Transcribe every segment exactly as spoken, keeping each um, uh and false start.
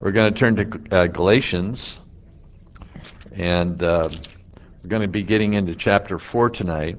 We're going to turn to uh, Galatians, and uh, we're going to be getting into chapter four tonight.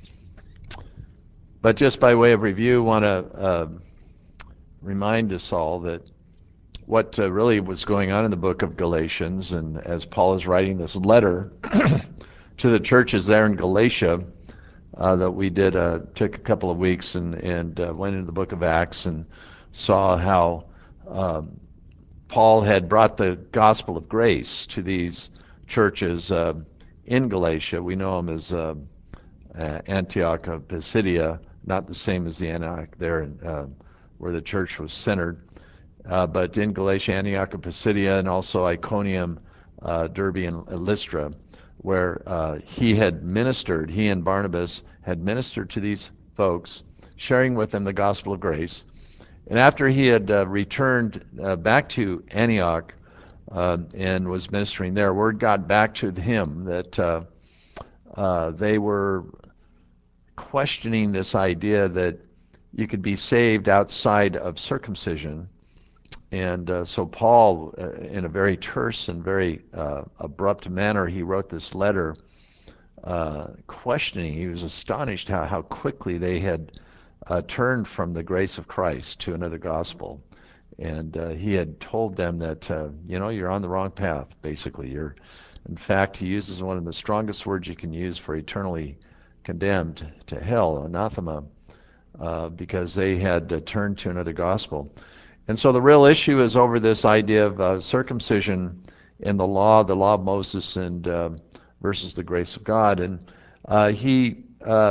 But just by way of review, I want to uh, remind us all that what uh, really was going on in the book of Galatians, and as Paul is writing this letter to the churches there in Galatia, uh, that we did uh, took a couple of weeks and, and uh, went into the book of Acts and saw how um, Paul had brought the gospel of grace to these churches uh, in Galatia. We know them as uh, uh, Antioch of Pisidia, not the same as the Antioch there in, uh, where the church was centered, uh, but in Galatia, Antioch of Pisidia, and also Iconium, uh, Derbe, and Lystra, where uh, he had ministered, he and Barnabas had ministered to these folks, sharing with them the gospel of grace. And after he had uh, returned uh, back to Antioch uh, and was ministering there, word got back to him that uh, uh, they were questioning this idea that you could be saved outside of circumcision. And uh, so Paul, uh, in a very terse and very uh, abrupt manner, he wrote this letter uh, questioning. He was astonished how, how quickly they had uh, turned from the grace of Christ to another gospel. And uh, he had told them that, uh, you know, you're on the wrong path, basically. You're, in fact, he uses one of the strongest words you can use for eternally condemned to hell, anathema, uh, because they had uh, turned to another gospel. And so the real issue is over this idea of uh, circumcision in the law, the law of Moses, and uh, versus the grace of God. And uh, he uh,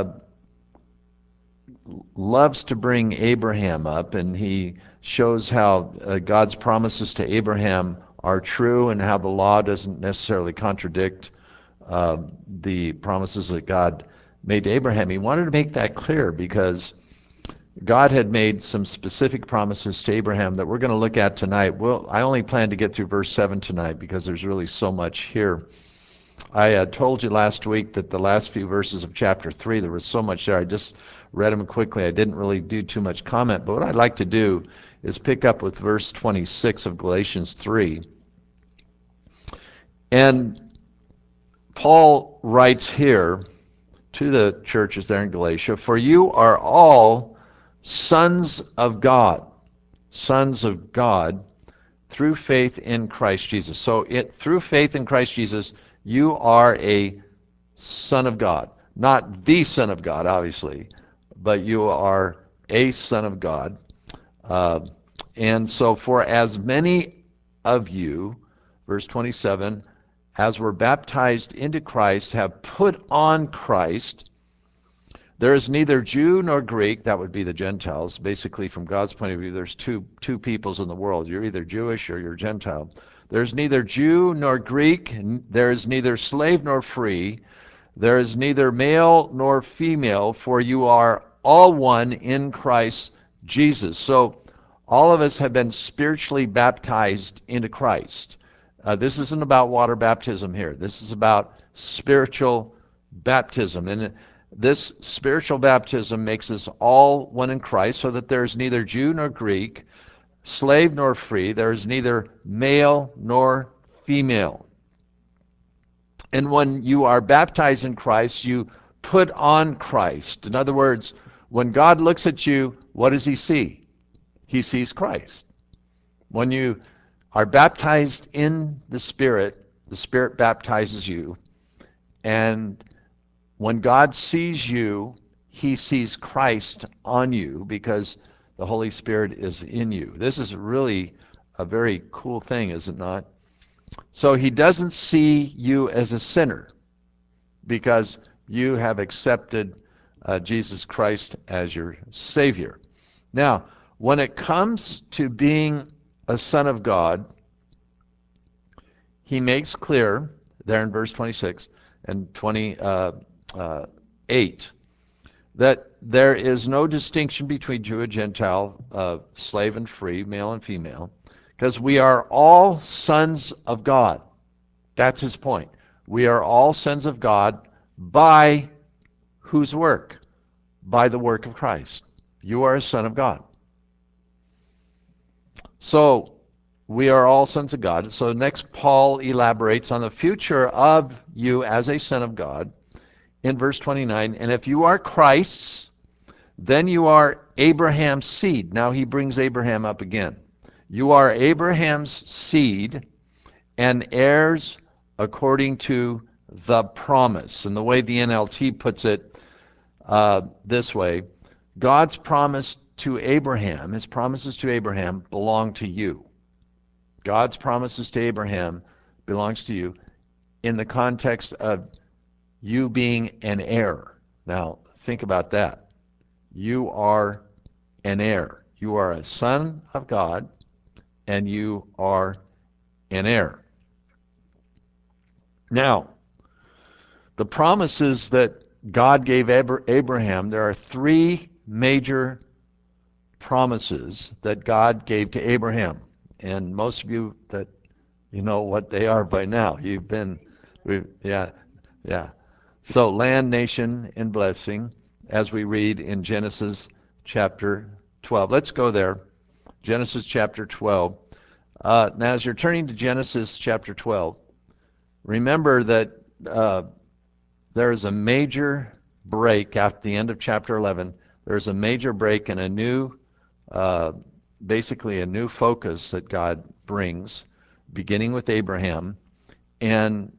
loves to bring Abraham up, and he shows how uh, God's promises to Abraham are true and how the law doesn't necessarily contradict uh, the promises that God made to Abraham. He wanted to make that clear because God had made some specific promises to Abraham that we're going to look at tonight. Well, I only plan to get through verse seven tonight because there's really so much here. I uh, told you last week that the last few verses of chapter three, there was so much there. I just read them quickly. I didn't really do too much comment. But what I'd like to do is pick up with verse twenty-six of Galatians three. And Paul writes here to the churches there in Galatia, "For you are all sons of God, sons of God, through faith in Christ Jesus." So it, through faith in Christ Jesus, you are a son of God. Not the son of God, obviously, but you are a son of God. Uh, and so for as many of you, verse twenty-seven, as were baptized into Christ, have put on Christ. There is neither Jew nor Greek, that would be the Gentiles. Basically, from God's point of view, there's two, two peoples in the world. You're either Jewish or you're Gentile. There's neither Jew nor Greek. There is neither slave nor free. There is neither male nor female, for you are all one in Christ Jesus. So all of us have been spiritually baptized into Christ. Uh, this isn't about water baptism here. This is about spiritual baptism. And this spiritual baptism makes us all one in Christ, so that there is neither Jew nor Greek, slave nor free. There is neither male nor female. And when you are baptized in Christ, you put on Christ. In other words, when God looks at you, what does he see? He sees Christ. When you are baptized in the Spirit, the Spirit baptizes you. And when God sees you, he sees Christ on you because the Holy Spirit is in you. This is really a very cool thing, is it not? So he doesn't see you as a sinner because you have accepted uh, Jesus Christ as your Savior. Now, when it comes to being a son of God, he makes clear there in verse twenty-six and twenty-eight that there is no distinction between Jew and Gentile, uh, slave and free, male and female, because we are all sons of God. That's his point. We are all sons of God by whose work? By the work of Christ. You are a son of God. So we are all sons of God. So next, Paul elaborates on the future of you as a son of God in verse twenty-nine. And if you are Christ's, then you are Abraham's seed. Now he brings Abraham up again. You are Abraham's seed and heirs according to the promise. And the way the N L T puts it uh, this way, God's promise to Abraham, his promises to Abraham belong to you. God's promises to Abraham belongs to you in the context of you being an heir. Now, think about that. You are an heir. You are a son of God, and you are an heir. Now, the promises that God gave Abraham, there are three major promises that God gave to Abraham. And most of you that you know what they are by now. You've been, we, yeah, yeah. So land, nation, and blessing, as we read in Genesis chapter twelve. Let's go there. Genesis chapter twelve. Uh, now, as you're turning to Genesis chapter twelve, remember that uh, there is a major break after the end of chapter eleven. There's a major break and a new, uh, basically a new focus that God brings, beginning with Abraham. And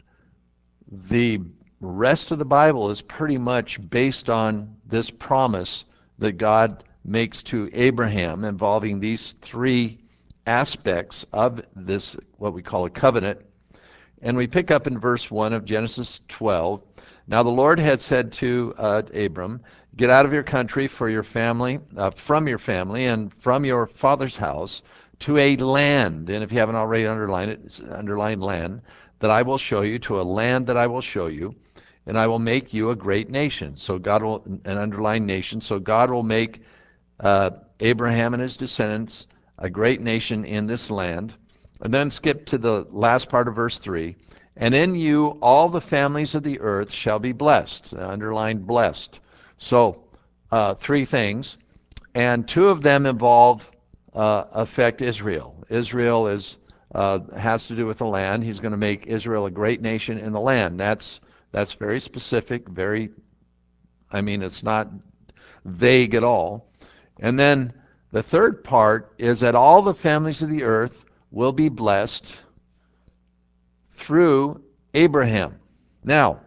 the rest of the Bible is pretty much based on this promise that God makes to Abraham involving these three aspects of this, what we call a covenant. And we pick up in verse one of Genesis twelve. Now the Lord had said to uh, Abram, get out of your country for your family, uh, from your family and from your father's house to a land, and if you haven't already underlined it, it's underlined land, that I will show you, to a land that I will show you, and I will make you a great nation. So God will, an underlined nation, so God will make uh, Abraham and his descendants a great nation in this land. And then skip to the last part of verse three. And in you all the families of the earth shall be blessed. Underlined blessed. So uh, three things. And two of them involve, uh, affect Israel. Israel is uh, has to do with the land. He's going to make Israel a great nation in the land. That's that's very specific, very, I mean, it's not vague at all. And then the third part is that all the families of the earth will be blessed through Abraham. Now,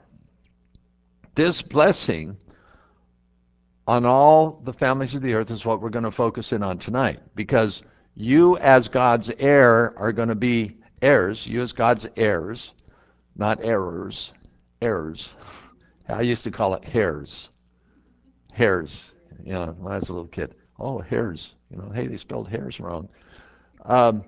this blessing on all the families of the earth is what we're going to focus in on tonight, because you as God's heir are going to be heirs. You as God's heirs, not errors, heirs. I used to call it hairs. Hairs, you know, when I was a little kid. Oh, hairs. You know, hey, they spelled hairs wrong. Um,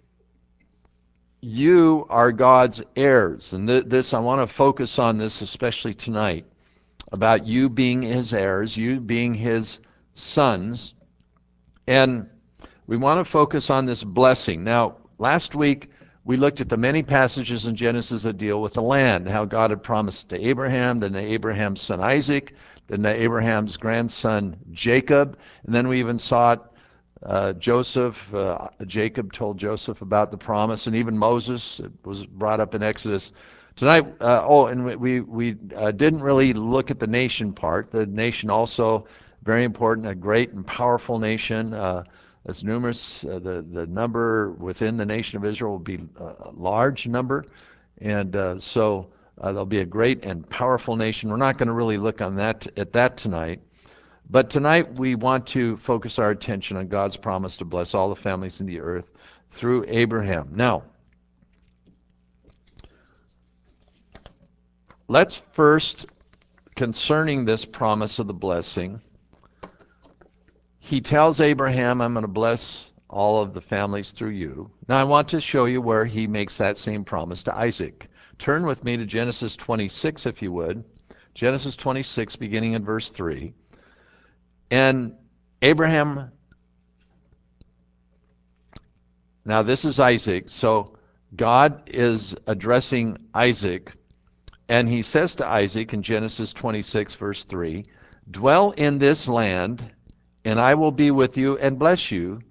you are God's heirs. And th- this, I want to focus on this especially tonight, about you being his heirs, you being his sons. And we want to focus on this blessing. Now, last week, we looked at the many passages in Genesis that deal with the land, how God had promised to Abraham, then to Abraham's son Isaac, then to Abraham's grandson Jacob, and then we even saw it, uh, Joseph, uh, Jacob told Joseph about the promise, and even Moses, it was brought up in Exodus. Tonight, uh, oh, and we, we uh, didn't really look at the nation part. The nation also, very important, a great and powerful nation. Uh, as numerous, uh, the, the number within the nation of Israel will be a large number. And uh, so uh, there'll be a great and powerful nation. We're not going to really look on that at that tonight. But tonight we want to focus our attention on God's promise to bless all the families in the earth through Abraham. Now, let's first, concerning this promise of the blessing, he tells Abraham, I'm going to bless all of the families through you. Now I want to show you where he makes that same promise to Isaac. Turn with me to Genesis twenty-six, if you would. Genesis twenty-six, beginning in verse three. And Abraham, now this is Isaac, so God is addressing Isaac, and he says to Isaac in Genesis twenty-six, verse three, dwell in this land, and I will be with you and bless you,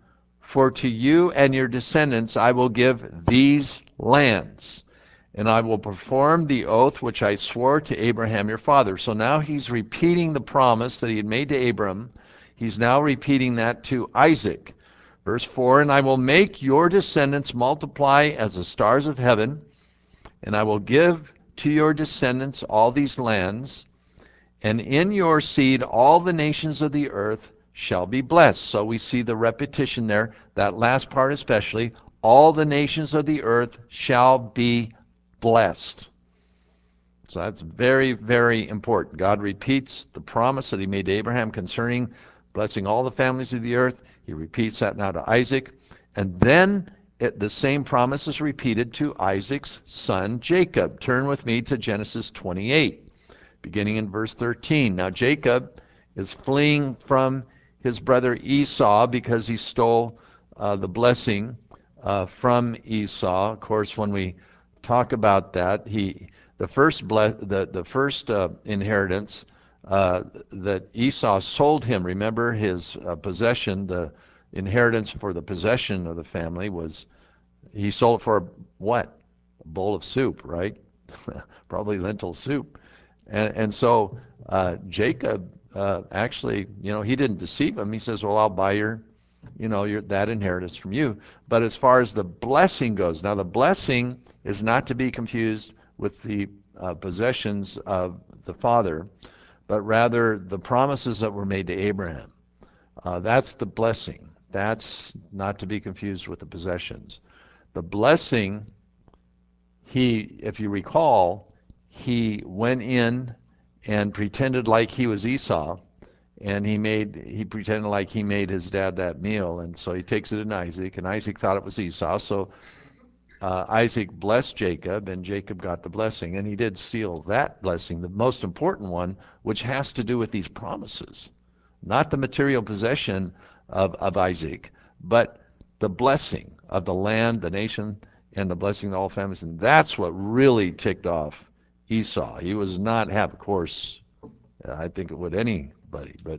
For to you and your descendants I will give these lands, and I will perform the oath which I swore to Abraham your father. So now he's repeating the promise that he had made to Abram. He's now repeating that to Isaac. Verse four, and I will make your descendants multiply as the stars of heaven, and I will give to your descendants all these lands, and in your seed all the nations of the earth shall be blessed. So we see the repetition there, that last part especially, all the nations of the earth shall be blessed. So that's very, very important. God repeats the promise that he made to Abraham concerning blessing all the families of the earth. He repeats that now to Isaac. And then it, the same promise is repeated to Isaac's son Jacob. Turn with me to Genesis twenty-eight, beginning in verse thirteen. Now Jacob is fleeing from his brother Esau because he stole uh, the blessing uh, from Esau. Of course, when we talk about that, he the first ble- the the first uh, inheritance uh, that Esau sold him. Remember, his uh, possession, the inheritance for the possession of the family was he sold it for what? A bowl of soup, right? Probably lentil soup. And and so uh, Jacob uh, actually, you know, he didn't deceive him. He says, "Well, I'll buy your, you know, your that inheritance from you." But as far as the blessing goes, now the blessing is not to be confused with the uh, possessions of the father, but rather the promises that were made to Abraham. Uh, that's the blessing. That's not to be confused with the possessions. The blessing, he, if you recall, he went in and pretended like he was Esau, and he made he pretended like he made his dad that meal, and so he takes it in Isaac, and Isaac thought it was Esau. So uh, Isaac blessed Jacob, and Jacob got the blessing, and he did steal that blessing, the most important one, which has to do with these promises, not the material possession of, of Isaac, but the blessing of the land, the nation, and the blessing of all families. And that's what really ticked off Esau. He was not happy, of course. I think it would anybody, but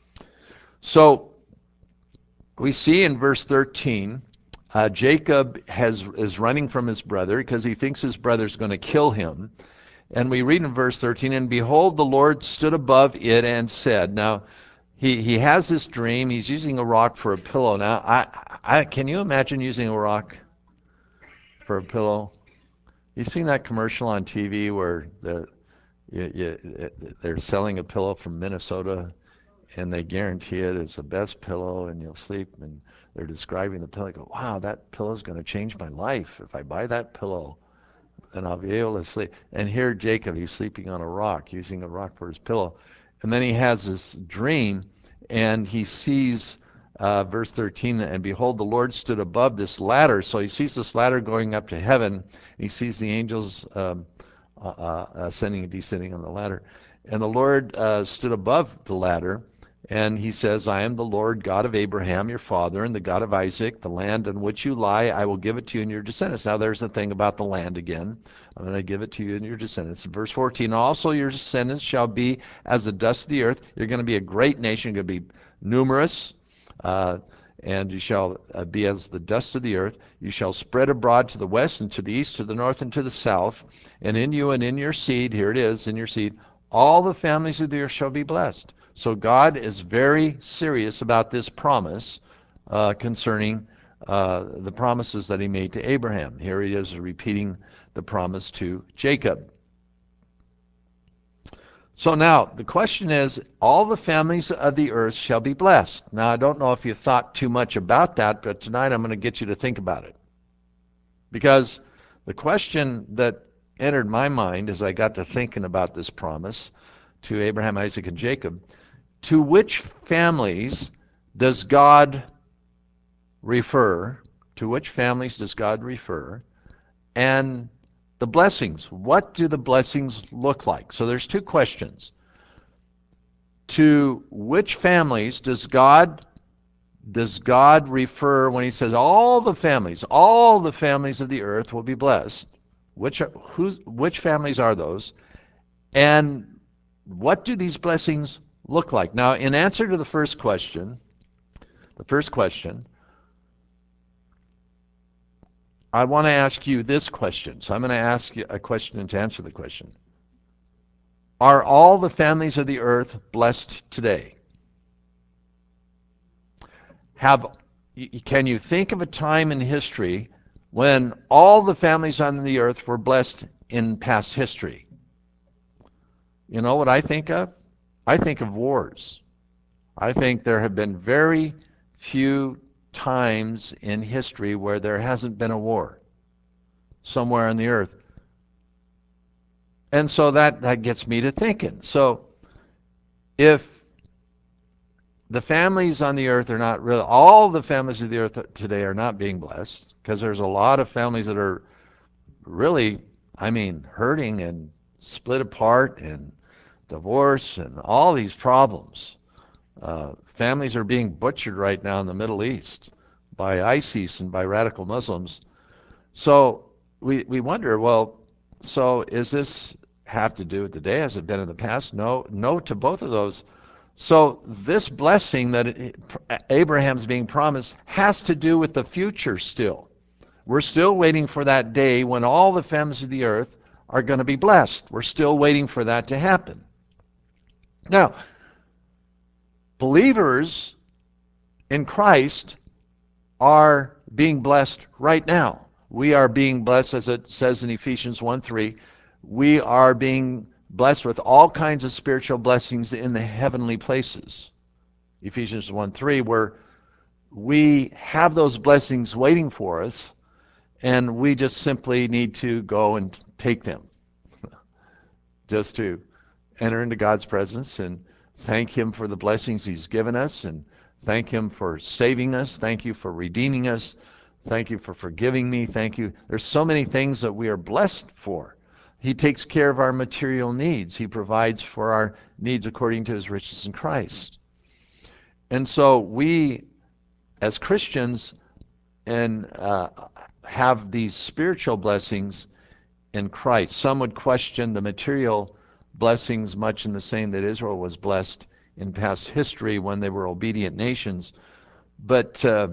so we see in verse thirteen, uh, Jacob has is running from his brother because he thinks his brother's going to kill him. And we read in verse thirteen, and behold, the Lord stood above it and said, now, he, he has this dream. He's using a rock for a pillow. Now, I, I, can you imagine using a rock for a pillow? You've seen that commercial on T V where the, you, you, they're selling a pillow from Minnesota, and they guarantee it is the best pillow, and you'll sleep, and they're describing the pillow. I go, wow, that pillow's going to change my life. If I buy that pillow, and I'll be able to sleep. And here Jacob, he's sleeping on a rock, using a rock for his pillow. And then he has this dream, and he sees, uh, verse thirteen, and behold, the Lord stood above this ladder. So he sees this ladder going up to heaven. He sees the angels um, uh, uh, ascending and descending on the ladder. And the Lord uh, stood above the ladder, and he says, I am the Lord God of Abraham, your father, and the God of Isaac. The land on which you lie, I will give it to you and your descendants. Now there's the thing about the land again. I'm going to give it to you and your descendants. Verse fourteen, also your descendants shall be as the dust of the earth. You're going to be a great nation. You're going to be numerous. Uh, and you shall uh, be as the dust of the earth. You shall spread abroad to the west and to the east, to the north and to the south. And in you and in your seed, here it is, in your seed, all the families of the earth shall be blessed. So God is very serious about this promise uh, concerning uh, the promises that he made to Abraham. Here he is repeating the promise to Jacob. So now the question is, all the families of the earth shall be blessed. Now I don't know if you thought too much about that, but tonight I'm going to get you to think about it. Because the question that entered my mind as I got to thinking about this promise to Abraham, Isaac, and Jacob, to which families does God refer? To which families does God refer? And the blessings, what do the blessings look like? So there's two questions. To which families does God does God refer when he says all the families, all the families of the earth will be blessed? Which are, who, which families are those? And what do these blessings look like? Now, in answer to the first question, the first question, I want to ask you this question. So I'm going to ask you a question and to answer the question. Are all the families of the earth blessed today? Have, can you think of a time in history when all the families on the earth were blessed in past history? You know what I think of? I think of wars. I think there have been very few times in history where there hasn't been a war somewhere on the earth. And so that, that gets me to thinking. So if the families on the earth are not really, all the families of the earth today are not being blessed, because there's a lot of families that are really, I mean, hurting and split apart and divorce and all these problems. Uh, families are being butchered right now in the Middle East by ISIS and by radical Muslims. So we, we wonder, well, so is this have to do with today? Has it been in the past? No, no to both of those. So this blessing that it, Abraham's being promised has to do with the future still. We're still waiting for that day when all the families of the earth are going to be blessed. We're still waiting for that to happen. Now, believers in Christ are being blessed right now. We are being blessed, as it says in Ephesians one three. We are being blessed with all kinds of spiritual blessings in the heavenly places. Ephesians one three, where we have those blessings waiting for us, and we just simply need to go and take them. Just to enter into God's presence and thank Him for the blessings He's given us, and thank Him for saving us. Thank you for redeeming us. Thank you for forgiving me. Thank you. There's so many things that we are blessed for. He takes care of our material needs. He provides for our needs according to His riches in Christ. And so we, as Christians, and uh, have these spiritual blessings in Christ. Some would question the material blessings much in the same that Israel was blessed in past history when they were obedient nations. But uh,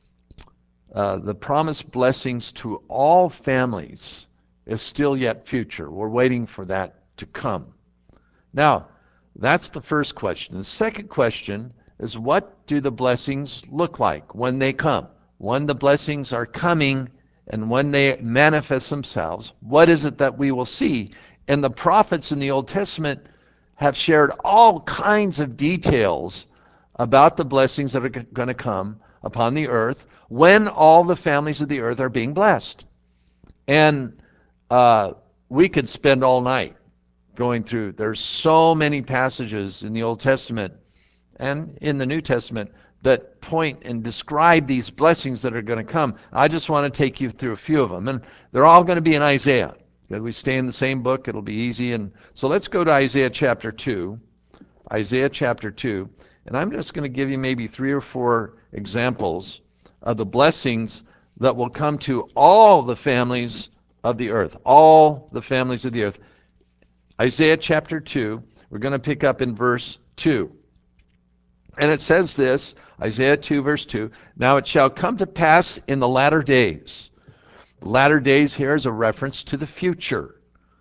uh, the promised blessings to all families is still yet future. We're waiting for that to come. Now, that's the first question. The second question is, what do the blessings look like when they come? When the blessings are coming and when they manifest themselves, what is it that we will see? And the prophets in the Old Testament have shared all kinds of details about the blessings that are going to come upon the earth when all the families of the earth are being blessed. And uh, we could spend all night going through. There's so many passages in the Old Testament and in the New Testament that point and describe these blessings that are going to come. I just want to take you through a few of them. And they're all going to be in Isaiah. If we stay in the same book, it'll be easy. And so let's go to Isaiah chapter two. Isaiah chapter two. And I'm just going to give you maybe three or four examples of the blessings that will come to all the families of the earth. All the families of the earth. Isaiah chapter two, we're going to pick up in verse two. And it says this, Isaiah two, verse two, "Now it shall come to pass in the latter days." Latter days here is a reference to the future.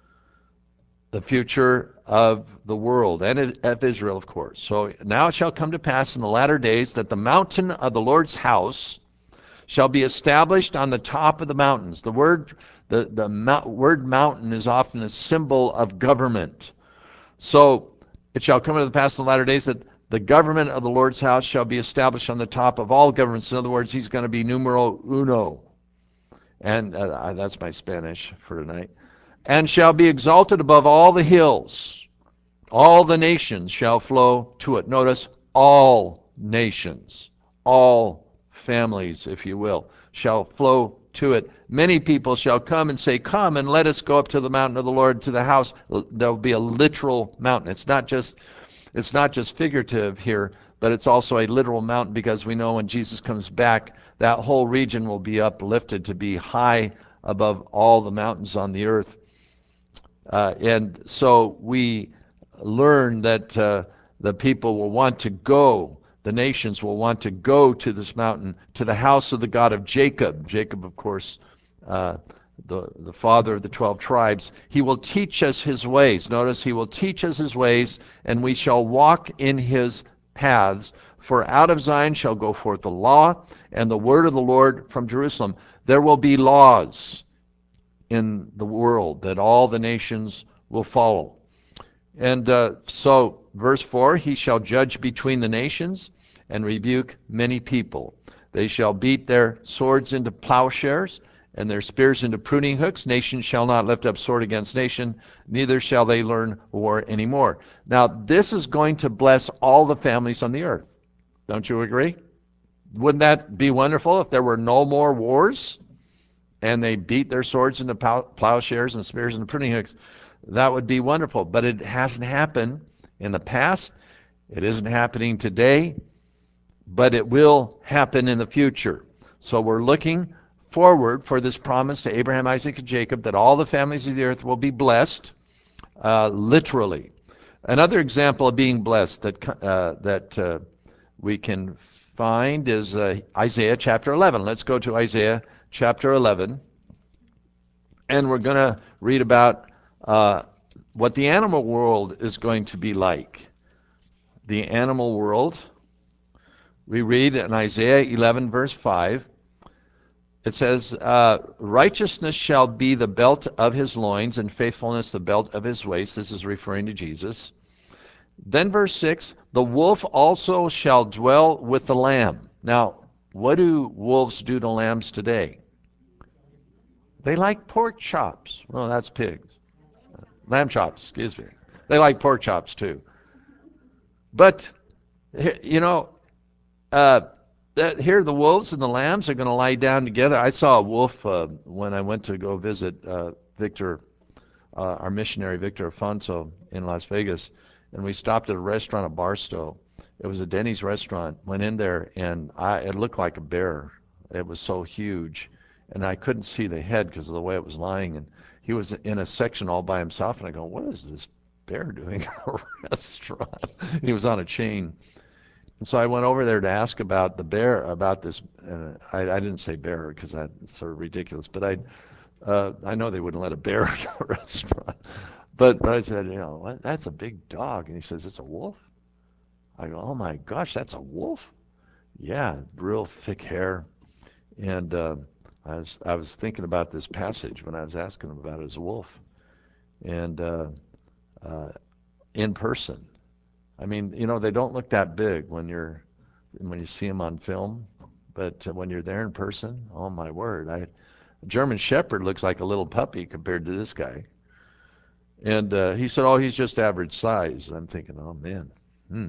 The future of the world and of Israel, of course. So, "Now it shall come to pass in the latter days that the mountain of the Lord's house shall be established on the top of the mountains." The word, the, the mount, word mountain is often a symbol of government. So, "It shall come to pass in the latter days that the government of the Lord's house shall be established on the top of all governments." In other words, He's going to be numero uno. And uh, that's my Spanish for tonight. "And shall be exalted above all the hills. All the nations shall flow to it." Notice, all nations, all families, if you will, shall flow to it. "Many people shall come and say, 'Come and let us go up to the mountain of the Lord, to the house.'" There will be a literal mountain. It's not just It's not just figurative here, but it's also a literal mountain, because we know when Jesus comes back, that whole region will be uplifted to be high above all the mountains on the earth. Uh, and so we learn that uh, the people will want to go, the nations will want to go to this mountain, to the house of the God of Jacob. Jacob, of course, uh, the, the father of the twelve tribes. He will teach us his ways. Notice, he will teach us his ways, and we shall walk in his paths. For out of Zion shall go forth the law and the word of the Lord from Jerusalem. There will be laws in the world that all the nations will follow. And uh, so, verse four, he shall judge between the nations and rebuke many people. They shall beat their swords into plowshares and their spears into pruning hooks. Nation shall not lift up sword against nation, neither shall they learn war anymore. Now, this is going to bless all the families on the earth. Don't you agree? Wouldn't that be wonderful if there were no more wars and they beat their swords into plowshares and spears into pruning hooks? That would be wonderful, but it hasn't happened in the past. It isn't happening today, but it will happen in the future. So we're looking forward for this promise to Abraham, Isaac, and Jacob that all the families of the earth will be blessed, uh, literally. Another example of being blessed that uh, that uh, we can find is uh, Isaiah chapter eleven. Let's go to Isaiah chapter eleven, and we're going to read about uh, what the animal world is going to be like. The animal world. We read in Isaiah eleven, verse five, it says, uh, righteousness shall be the belt of his loins, and faithfulness the belt of his waist. This is referring to Jesus. Then verse six, the wolf also shall dwell with the lamb. Now, what do wolves do to lambs today? They like pork chops. Well, that's pigs. Lamb chops, excuse me. They like pork chops too. But, you know, uh, that here the wolves and the lambs are going to lie down together. I saw a wolf uh, when I went to go visit uh, Victor, uh, our missionary Victor Afonso in Las Vegas, and we stopped at a restaurant at Barstow. It was a Denny's restaurant. Went in there, and I, it looked like a bear. It was so huge, and I couldn't see the head because of the way it was lying. And he was in a section all by himself, and I go, "What is this bear doing in a restaurant?" He was on a chain. And so I went over there to ask about the bear, about this. Uh, I, I didn't say bear because that's sort of ridiculous, but I, uh, I know they wouldn't let a bear in a restaurant. But, but I said, you know, what? That's a big dog. And he says, it's a wolf? I go, oh my gosh, that's a wolf? Yeah, real thick hair. And uh, I was I was thinking about this passage when I was asking him about it as a wolf. And uh, uh, in person. I mean, you know, they don't look that big when you're when you see them on film, but uh, when you're there in person, oh my word! I, a German Shepherd looks like a little puppy compared to this guy. And uh, he said, "Oh, he's just average size." And I'm thinking, "Oh man, hmm,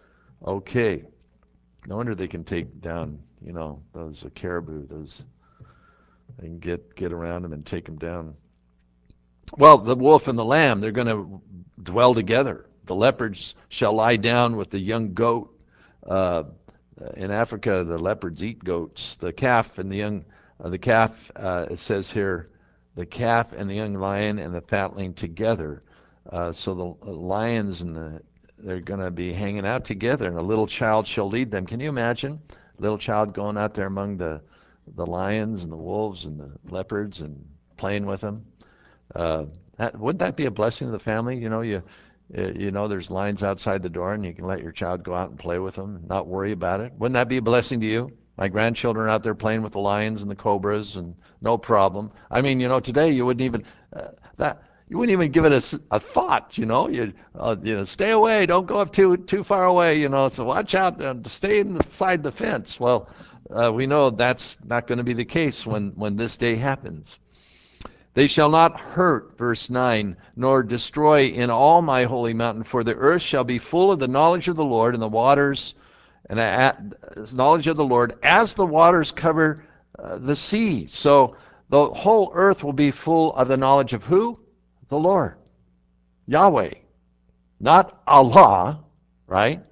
okay. No wonder they can take down, you know, those uh, caribou. Those they can get get around them and take them down." Well, the wolf and the lamb, they're going to dwell together. The leopards shall lie down with the young goat. Uh, in Africa, the leopards eat goats. The calf and the young, uh, the calf, uh, it says here, the calf and the young lion and the fatling together. Uh, so the lions and the, they're going to be hanging out together, and a little child shall lead them. Can you imagine? A little child going out there among the, the lions and the wolves and the leopards and playing with them? Uh, that, wouldn't that be a blessing to the family? You know, you you know, there's lines outside the door, and you can let your child go out and play with them, and not worry about it. Wouldn't that be a blessing to you? My grandchildren are out there playing with the lions and the cobras, and no problem. I mean, you know, today you wouldn't even uh, that you wouldn't even give it a, a thought. You know, you uh, you know, stay away, don't go up too too far away. You know, so watch out, uh, stay inside the fence. Well, uh, we know that's not going to be the case when when this day happens. They shall not hurt, verse nine, nor destroy in all my holy mountain, for the earth shall be full of the knowledge of the Lord, and the waters, and the knowledge of the Lord, as the waters cover uh, the sea. So the whole earth will be full of the knowledge of who? The Lord, Yahweh, not Allah, right?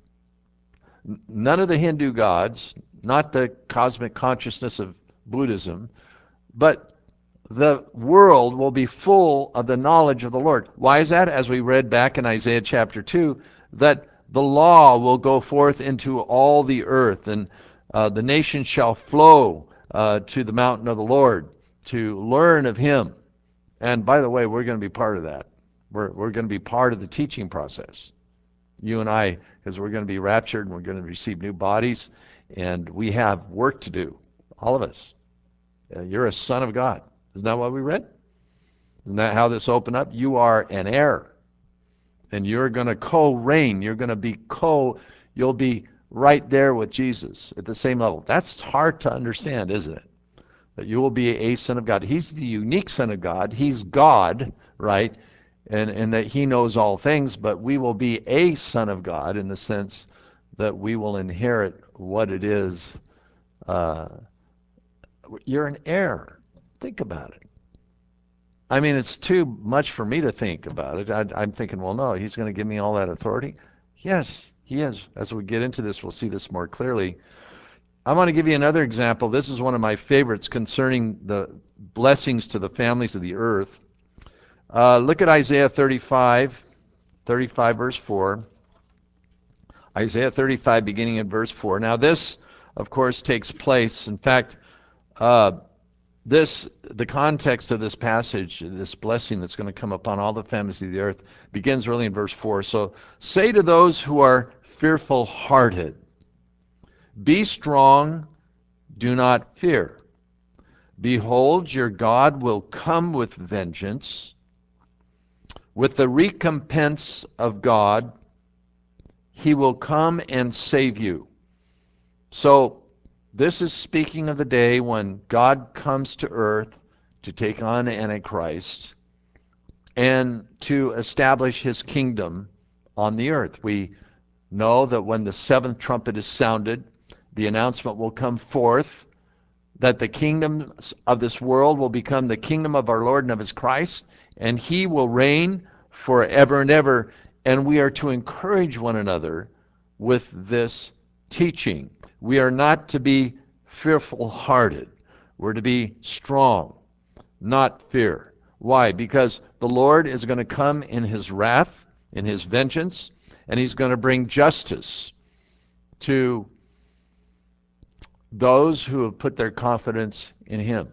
None of the Hindu gods, not the cosmic consciousness of Buddhism, but the world will be full of the knowledge of the Lord. Why is that? As we read back in Isaiah chapter two, that the law will go forth into all the earth, and uh, the nations shall flow uh, to the mountain of the Lord, to learn of him. And by the way, we're going to be part of that. We're, we're going to be part of the teaching process. You and I, because we're going to be raptured and we're going to receive new bodies, and we have work to do, all of us. Uh, you're a son of God. Isn't that what we read? Isn't that how this opened up? You are an heir, and you're going to co-reign. You're going to be co, you'll be right there with Jesus at the same level. That's hard to understand, isn't it? That you will be a son of God. He's the unique son of God. He's God, right? And, and that he knows all things, but we will be a son of God in the sense that we will inherit what it is. Uh, you're an heir. Think about it. I mean, it's too much for me to think about it. I, I'm thinking, well, no, he's going to give me all that authority. Yes, he is. As we get into this, we'll see this more clearly. I want to give you another example. This is one of my favorites concerning the blessings to the families of the earth. Uh, look at Isaiah thirty-five, thirty-five verse four. Isaiah thirty-five, beginning in verse four. Now this, of course, takes place. In fact, uh, this the context of this passage, this blessing that's going to come upon all the families of the earth, begins really in verse four. So, say to those who are fearful-hearted, be strong, do not fear. Behold, your God will come with vengeance. With the recompense of God, he will come and save you. So, this is speaking of the day when God comes to earth to take on Antichrist and to establish his kingdom on the earth. We know that when the seventh trumpet is sounded, the announcement will come forth that the kingdoms of this world will become the kingdom of our Lord and of his Christ, and he will reign forever and ever. And we are to encourage one another with this teaching. We are not to be fearful-hearted. We're to be strong, not fear. Why? Because the Lord is going to come in his wrath, in his vengeance, and he's going to bring justice to those who have put their confidence in him.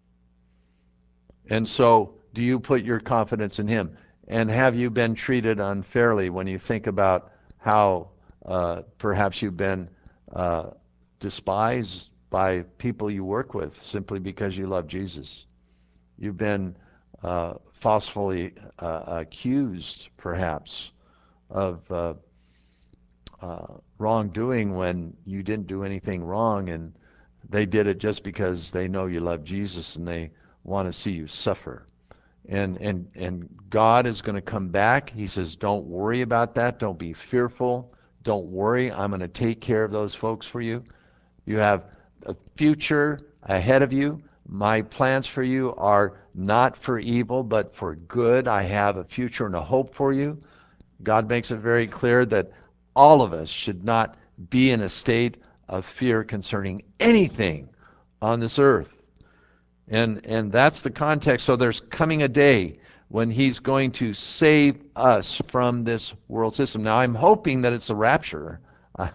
And so, do you put your confidence in him? And have you been treated unfairly when you think about how uh, perhaps you've been uh, despised by people you work with simply because you love Jesus? You've been uh, falsely uh, accused, perhaps, of uh, uh, wrongdoing when you didn't do anything wrong, and they did it just because they know you love Jesus and they want to see you suffer. And and and God is going to come back. He says, don't worry about that. Don't be fearful. Don't worry. I'm going to take care of those folks for you. You have a future ahead of you. My plans for you are not for evil, but for good. I have a future and a hope for you. God makes it very clear that all of us should not be in a state of fear concerning anything on this earth. And and that's the context. So there's coming a day when he's going to save us from this world system. Now, I'm hoping that it's a rapture. I,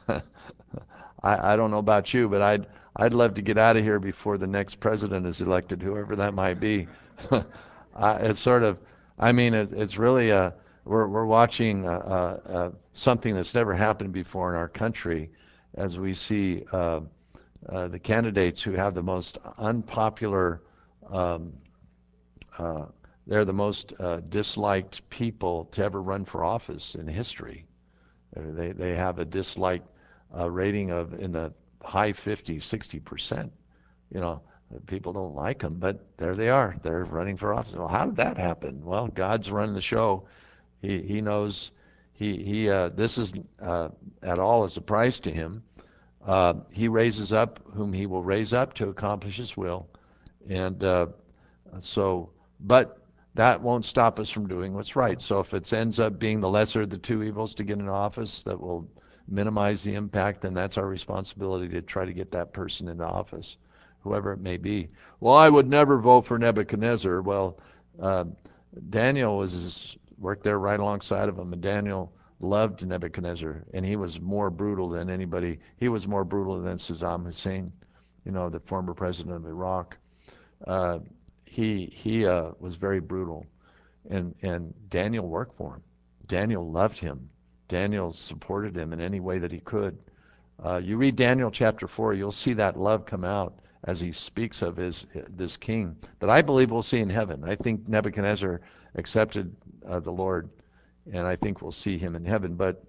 I don't know about you, but I'd I'd love to get out of here before the next president is elected, whoever that might be. uh, it's sort of, I mean, it, it's really a, we're we're watching uh, uh, something that's never happened before in our country, as we see uh, uh, the candidates who have the most unpopular, um, uh, they're the most uh, disliked people to ever run for office in history. Uh, They they have a dislike uh, rating of in the high fifties, sixty percent. You know, people don't like them, but there they are. They're running for office. Well, how did that happen? Well, God's running the show. He he knows. He he. Uh, this is uh, at all a surprise to him. Uh, he raises up whom he will raise up to accomplish his will, and uh, so, but that won't stop us from doing what's right. So if it ends up being the lesser of the two evils to get in office that will minimize the impact, then that's our responsibility to try to get that person into office, whoever it may be. Well, I would never vote for Nebuchadnezzar. Well, uh, Daniel was his, worked there right alongside of him, and Daniel loved Nebuchadnezzar, and he was more brutal than anybody. He was more brutal than Saddam Hussein, you know, the former president of Iraq. Uh, he he uh, was very brutal, and and Daniel worked for him. Daniel loved him. Daniel supported him in any way that he could. Uh, you read Daniel chapter four, you'll see that love come out as he speaks of his this king. But I believe we'll see in heaven. I think Nebuchadnezzar accepted uh, the Lord, and I think we'll see him in heaven. But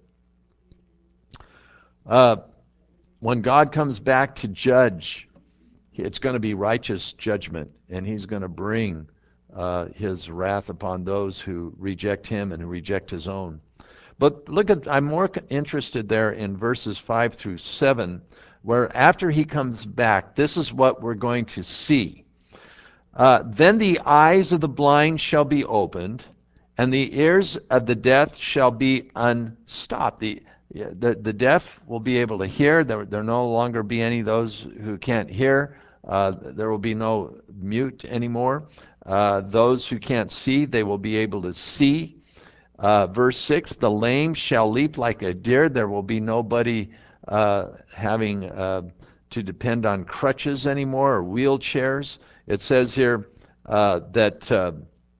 uh, when God comes back to judge, it's going to be righteous judgment, and he's going to bring uh, his wrath upon those who reject him and who reject his own. But look at, I'm more interested there in verses five through seven, where after he comes back, this is what we're going to see. Uh, then the eyes of the blind shall be opened, and the ears of the deaf shall be unstopped. The, the, the deaf will be able to hear. There will no longer be any of those who can't hear. Uh, there will be no mute anymore. Uh, those who can't see, they will be able to see. Uh, verse six, the lame shall leap like a deer. There will be nobody uh, having uh, to depend on crutches anymore or wheelchairs. It says here uh, that, uh,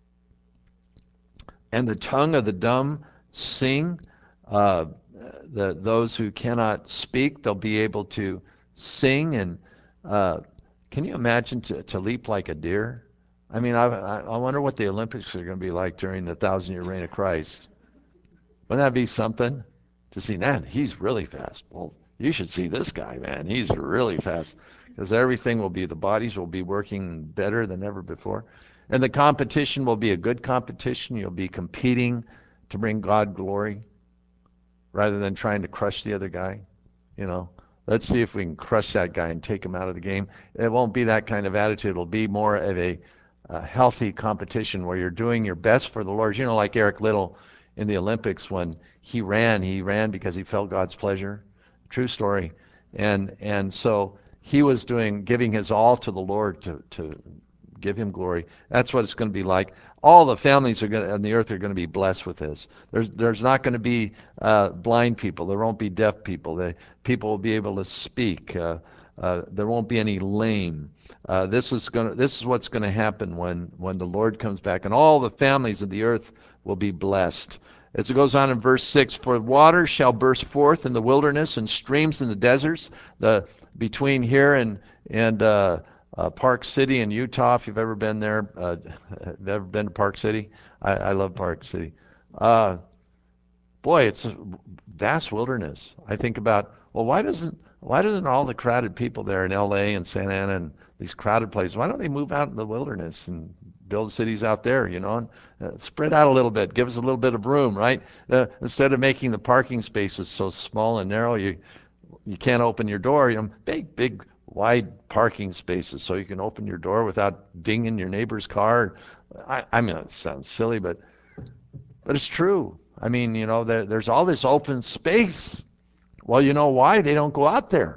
and the tongue of the dumb sing. Uh, the, those who cannot speak, they'll be able to sing. And uh, can you imagine to, to leap like a deer? I mean, I, I wonder what the Olympics are going to be like during the thousand-year reign of Christ. Wouldn't that be something to see? Man, he's really fast. Well, you should see this guy, man. He's really fast. Because everything will be, the bodies will be working better than ever before. And the competition will be a good competition. You'll be competing to bring God glory rather than trying to crush the other guy. You know, let's see if we can crush that guy and take him out of the game. It won't be that kind of attitude. It'll be more of a, a healthy competition where you're doing your best for the Lord. You know, like Eric Liddell in the Olympics when he ran, he ran because he felt God's pleasure. True story. And and so he was doing, giving his all to the Lord to, to give him glory. That's what it's going to be like. All the families are going to, on the earth are going to be blessed with this. There's there's not going to be uh, blind people. There won't be deaf people. The people will be able to speak. Uh, uh, there won't be any lame. Uh, this is going to, this is what's going to happen when when the Lord comes back, and all the families of the earth will be blessed. As it goes on in verse six, for water shall burst forth in the wilderness and streams in the deserts. The between here and and uh, uh, Park City in Utah, if you've ever been there, uh, have you ever been to Park City? I, I love Park City. Uh, boy, it's a vast wilderness. I think about, well, why doesn't why doesn't all the crowded people there in L A and Santa Ana and these crowded places, why don't they move out in the wilderness and build cities out there, you know, and uh, spread out a little bit, give us a little bit of room, right? Uh, instead of making the parking spaces so small and narrow, you you can't open your door, you know, big, big, wide parking spaces so you can open your door without dinging your neighbor's car. I, I mean, it sounds silly, but but it's true. I mean, you know, there, there's all this open space. Well, you know why? They don't go out there.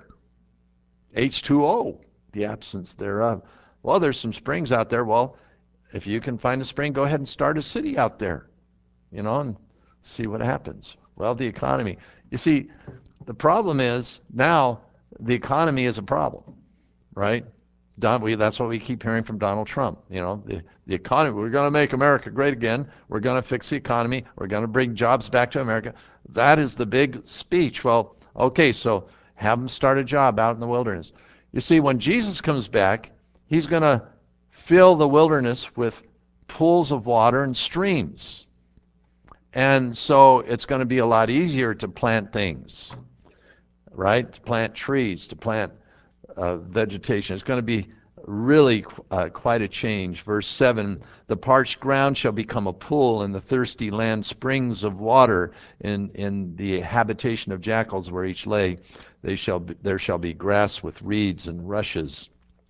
H two O, the absence thereof. Well, there's some springs out there. Well, if you can find a spring, go ahead and start a city out there, you know, and see what happens. Well, the economy. You see, the problem is now the economy is a problem, right? Don, we, that's what we keep hearing from Donald Trump. You know, the, the economy, we're going to make America great again. We're going to fix the economy. We're going to bring jobs back to America. That is the big speech. Well, okay, so have them start a job out in the wilderness. You see, when Jesus comes back, he's going to fill the wilderness with pools of water and streams. And so it's going to be a lot easier to plant things, right? To plant trees, to plant uh, vegetation. It's going to be really uh, quite a change. Verse seven, the parched ground shall become a pool, and the thirsty land springs of water. In, in the habitation of jackals where each lay, they shall be, there shall be grass with reeds and rushes.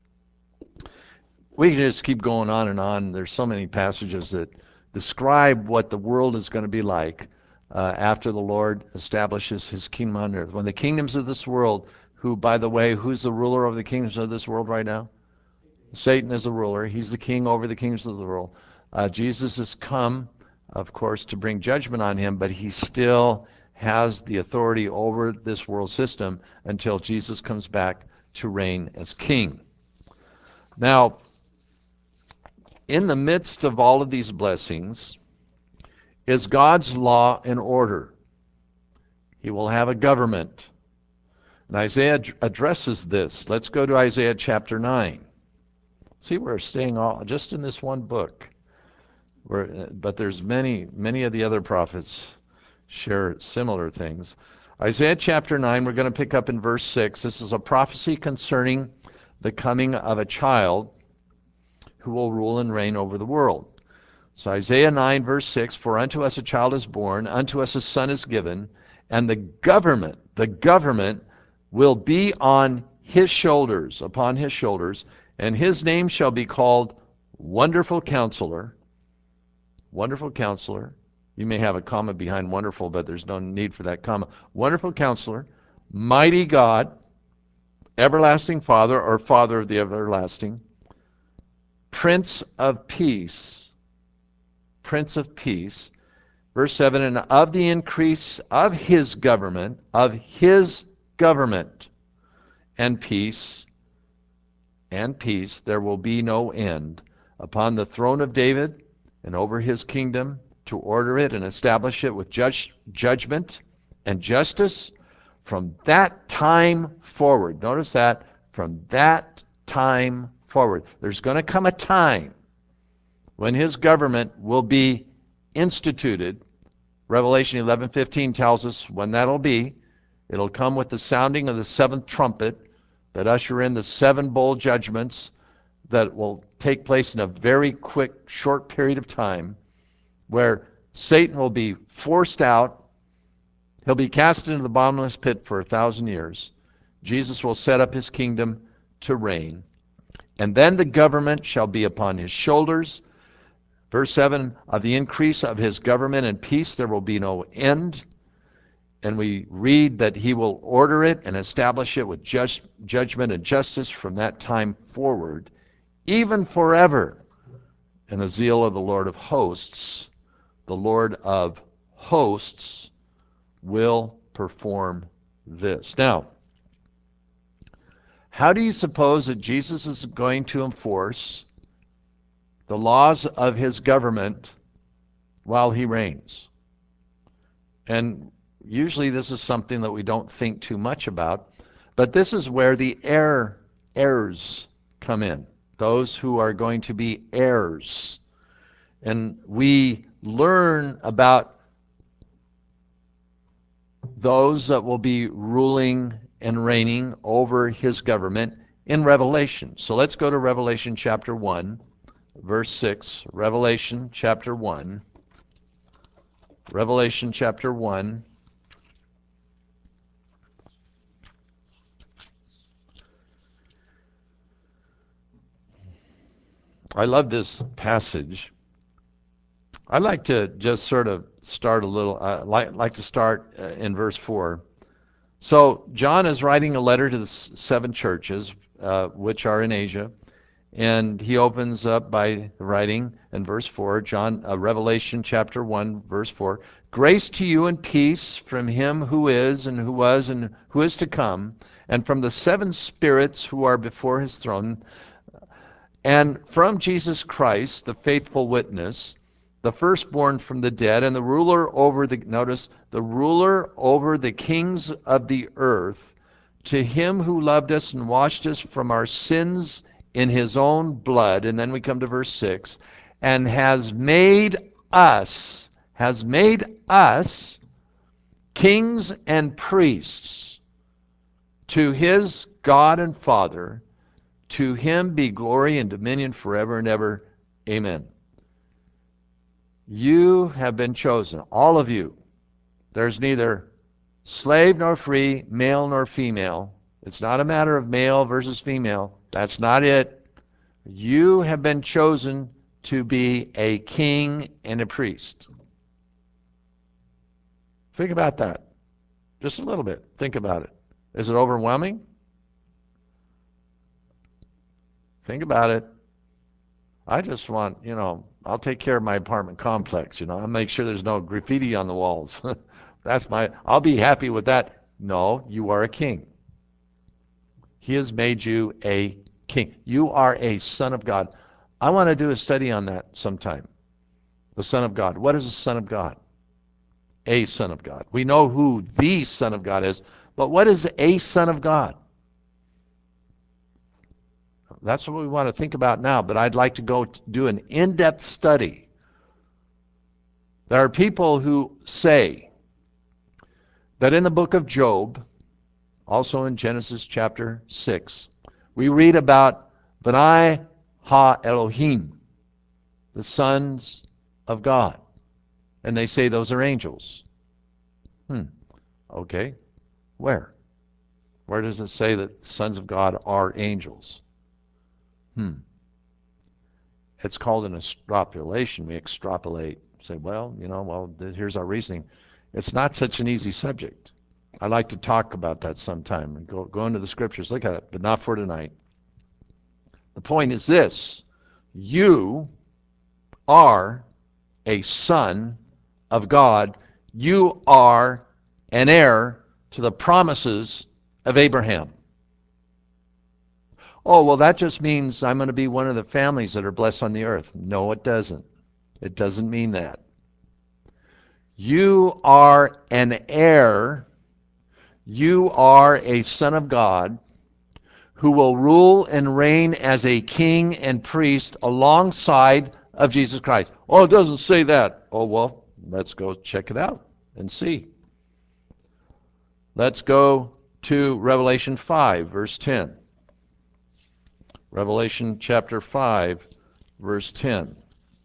We can just keep going on and on. There's so many passages that describe what the world is going to be like uh, after the Lord establishes his kingdom on earth. When the kingdoms of this world, who, by the way, who's the ruler over the kingdoms of this world right now? Satan is the ruler. He's the king over the kingdoms of the world. Uh, Jesus has come, of course, to bring judgment on him, but he still has the authority over this world system until Jesus comes back to reign as king. Now, in the midst of all of these blessings is God's law and order. He will have a government. And Isaiah addresses this. Let's go to Isaiah chapter nine. See, we're staying all just in this one book. We're, but there's many, many of the other prophets share similar things. Isaiah chapter nine, we're going to pick up in verse six. This is a prophecy concerning the coming of a child who will rule and reign over the world. So Isaiah nine, verse six, for unto us a child is born, unto us a son is given, and the government, the government will be on his shoulders, upon his shoulders, and his name shall be called Wonderful Counselor. Wonderful Counselor. You may have a comma behind wonderful, but there's no need for that comma. Wonderful Counselor, Mighty God, Everlasting Father, or Father of the Everlasting, Prince of Peace. Prince of Peace. Verse seven, and of the increase of his government, of his government and peace, and peace, there will be no end upon the throne of David and over his kingdom, to order it and establish it with judge, judgment and justice from that time forward. Notice that, from that time forward. There's going to come a time when his government will be instituted. Revelation eleven fifteen tells us when that'll be. It'll come with the sounding of the seventh trumpet that usher in the seven bowl judgments that will take place in a very quick, short period of time, where Satan will be forced out. He'll be cast into the bottomless pit for a thousand years. Jesus will set up his kingdom to reign. And then the government shall be upon his shoulders. Verse seven, of the increase of his government and peace there will be no end. And we read that he will order it and establish it with just judgment and justice from that time forward, even forever. And the zeal of the Lord of hosts, the Lord of hosts, will perform this. Now, how do you suppose that Jesus is going to enforce the laws of his government while he reigns? And usually this is something that we don't think too much about, but this is where the heir, heirs come in, those who are going to be heirs. And we learn about those that will be ruling and reigning over his government in Revelation. So let's go to Revelation chapter one. Verse six, Revelation chapter one. Revelation chapter one. I love this passage. I'd like to just sort of start a little, uh, like, like to start uh, in verse four. So John is writing a letter to the s- seven churches, uh, which are in Asia. And he opens up by writing in verse four, John, uh, Revelation chapter one, verse four. Grace to you and peace from him who is and who was and who is to come, and from the seven spirits who are before his throne, and from Jesus Christ, the faithful witness, the firstborn from the dead, and the ruler over the, notice, the ruler over the kings of the earth, to him who loved us and washed us from our sins in his own blood. And then we come to verse six, and has made us, has made us kings and priests to his God and Father. To him be glory and dominion forever and ever. Amen. You have been chosen, all of you. There's neither slave nor free, male nor female. It's not a matter of male versus female. That's not it. You have been chosen to be a king and a priest. Think about that. Just a little bit. Think about it. Is it overwhelming? Think about it. I just want, you know, I'll take care of my apartment complex, you know. I'll make sure there's no graffiti on the walls. That's my, I'll be happy with that. No, you are a king. He has made you a king. You are a son of God. I want to do a study on that sometime. The Son of God. What is the Son of God? A Son of God. We know who the Son of God is, but what is a Son of God? That's what we want to think about now, but I'd like to go do an in-depth study. There are people who say that in the book of Job, also in Genesis chapter six, we read about B'nai Ha-Elohim, the sons of God. And they say those are angels. Hmm. Okay. Where? Where does it say that sons of God are angels? Hmm. It's called an extrapolation. We extrapolate, say, well, you know, well, here's our reasoning. It's not such an easy subject. I'd like to talk about that sometime and go, go into the scriptures, look at it, but not for tonight. The point is this: you are a son of God. You are an heir to the promises of Abraham. Oh, well, that just means I'm going to be one of the families that are blessed on the earth. No, it doesn't. It doesn't mean that. You are an heir. You are a son of God who will rule and reign as a king and priest alongside of Jesus Christ. Oh, it doesn't say that. Oh, well, let's go check it out and see. Let's go to Revelation five, verse ten. Revelation chapter five, verse ten.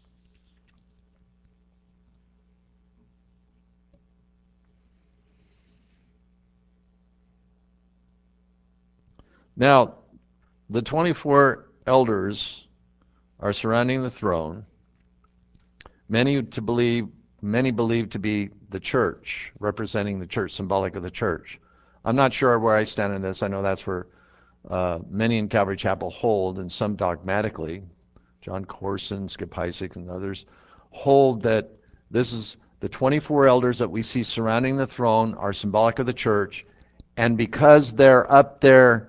Now, the twenty-four elders are surrounding the throne. Many to believe, many believe to be the church, representing the church, symbolic of the church. I'm not sure where I stand in this. I know that's where uh, many in Calvary Chapel hold, and some dogmatically. John Corson, Skip Heitzig, and others hold that this is the twenty-four elders that we see surrounding the throne are symbolic of the church, and because they're up there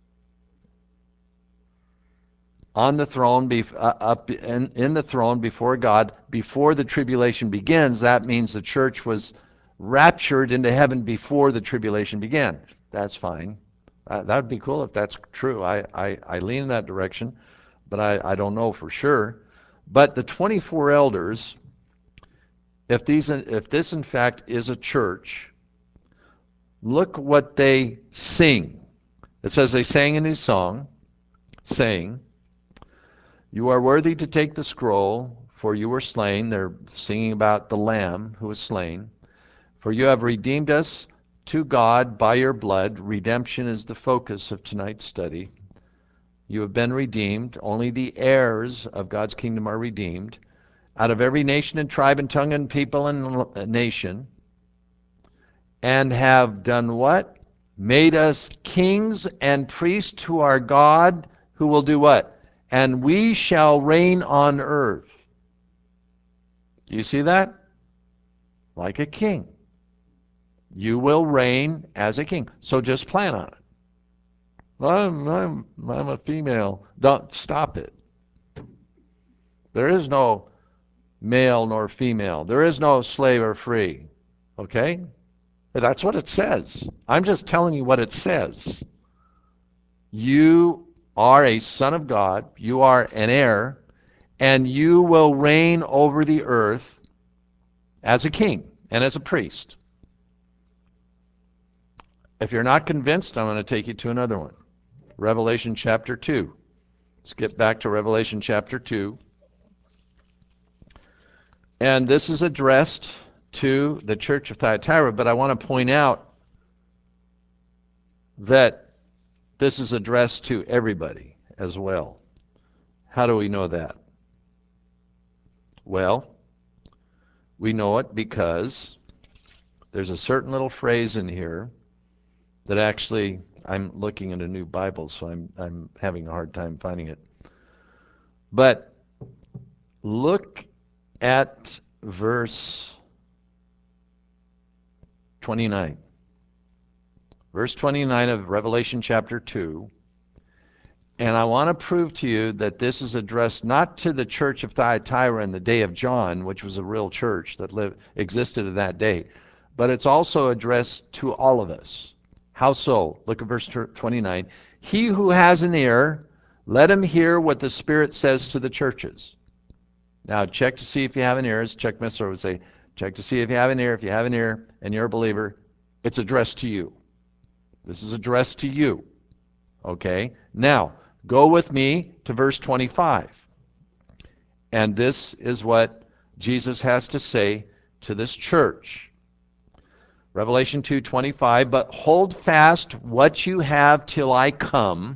on the throne, uh, up in, in the throne before God, before the tribulation begins, that means the church was raptured into heaven before the tribulation began. That's fine. Uh, that would be cool if that's true. I, I, I lean in that direction, but I, I don't know for sure. But the twenty-four elders, if these, if this in fact is a church, look what they sing. It says they sang a new song, saying, "You are worthy to take the scroll, for you were slain." They're singing about the Lamb who was slain. "For you have redeemed us to God by your blood." Redemption is the focus of tonight's study. You have been redeemed. Only the heirs of God's kingdom are redeemed. "Out of every nation and tribe and tongue and people and nation. And have done what? Made us kings and priests to our God, who will do what? And we shall reign on earth. Do you see that? Like a king. You will reign as a king. So just plan on it. I'm, I'm, I'm a female. Don't stop it. There is no male nor female. There is no slave or free. Okay? That's what it says. I'm just telling you what it says. You are a son of God. You are an heir. And you will reign over the earth as a king and as a priest. If you're not convinced, I'm going to take you to another one. Revelation chapter two. Let's get back to Revelation chapter two. And this is addressed to the church of Thyatira, but I want to point out that this is addressed to everybody as well. How do we know that? Well, we know it because there's a certain little phrase in here that actually, I'm looking at a new Bible, so I'm, I'm having a hard time finding it. But look at verse twenty-nine. Verse twenty-nine of Revelation chapter two. And I want to prove to you that this is addressed not to the church of Thyatira in the day of John, which was a real church that lived, existed in that day, but it's also addressed to all of us. How so? Look at verse twenty-nine. He who has an ear, let him hear what the Spirit says to the churches. Now check to see if you have an ear. As Chuck Missler would say, check to see if you have an ear. If you have an ear and you're a believer, it's addressed to you. This is addressed to you. Okay? Now, go with me to verse twenty-five. And this is what Jesus has to say to this church. Revelation two twenty-five, but hold fast what you have till I come,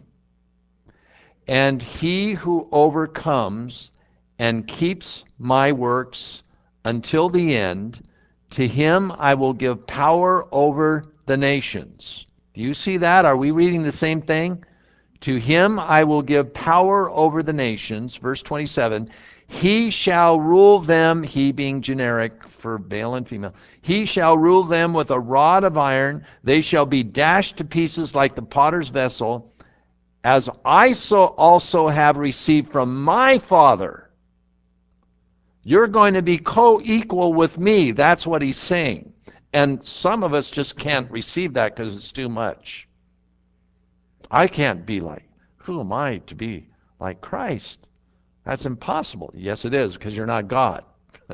and he who overcomes and keeps my works until the end, to him I will give power over the nations. Do you see that? Are we reading the same thing? To him I will give power over the nations. Verse twenty-seven, he shall rule them, he being generic for male and female, he shall rule them with a rod of iron. They shall be dashed to pieces like the potter's vessel, as I so also have received from my Father. You're going to be co-equal with me. That's what he's saying. And some of us just can't receive that because it's too much. I can't be like, who am I to be like Christ? That's impossible. Yes, it is, because you're not God.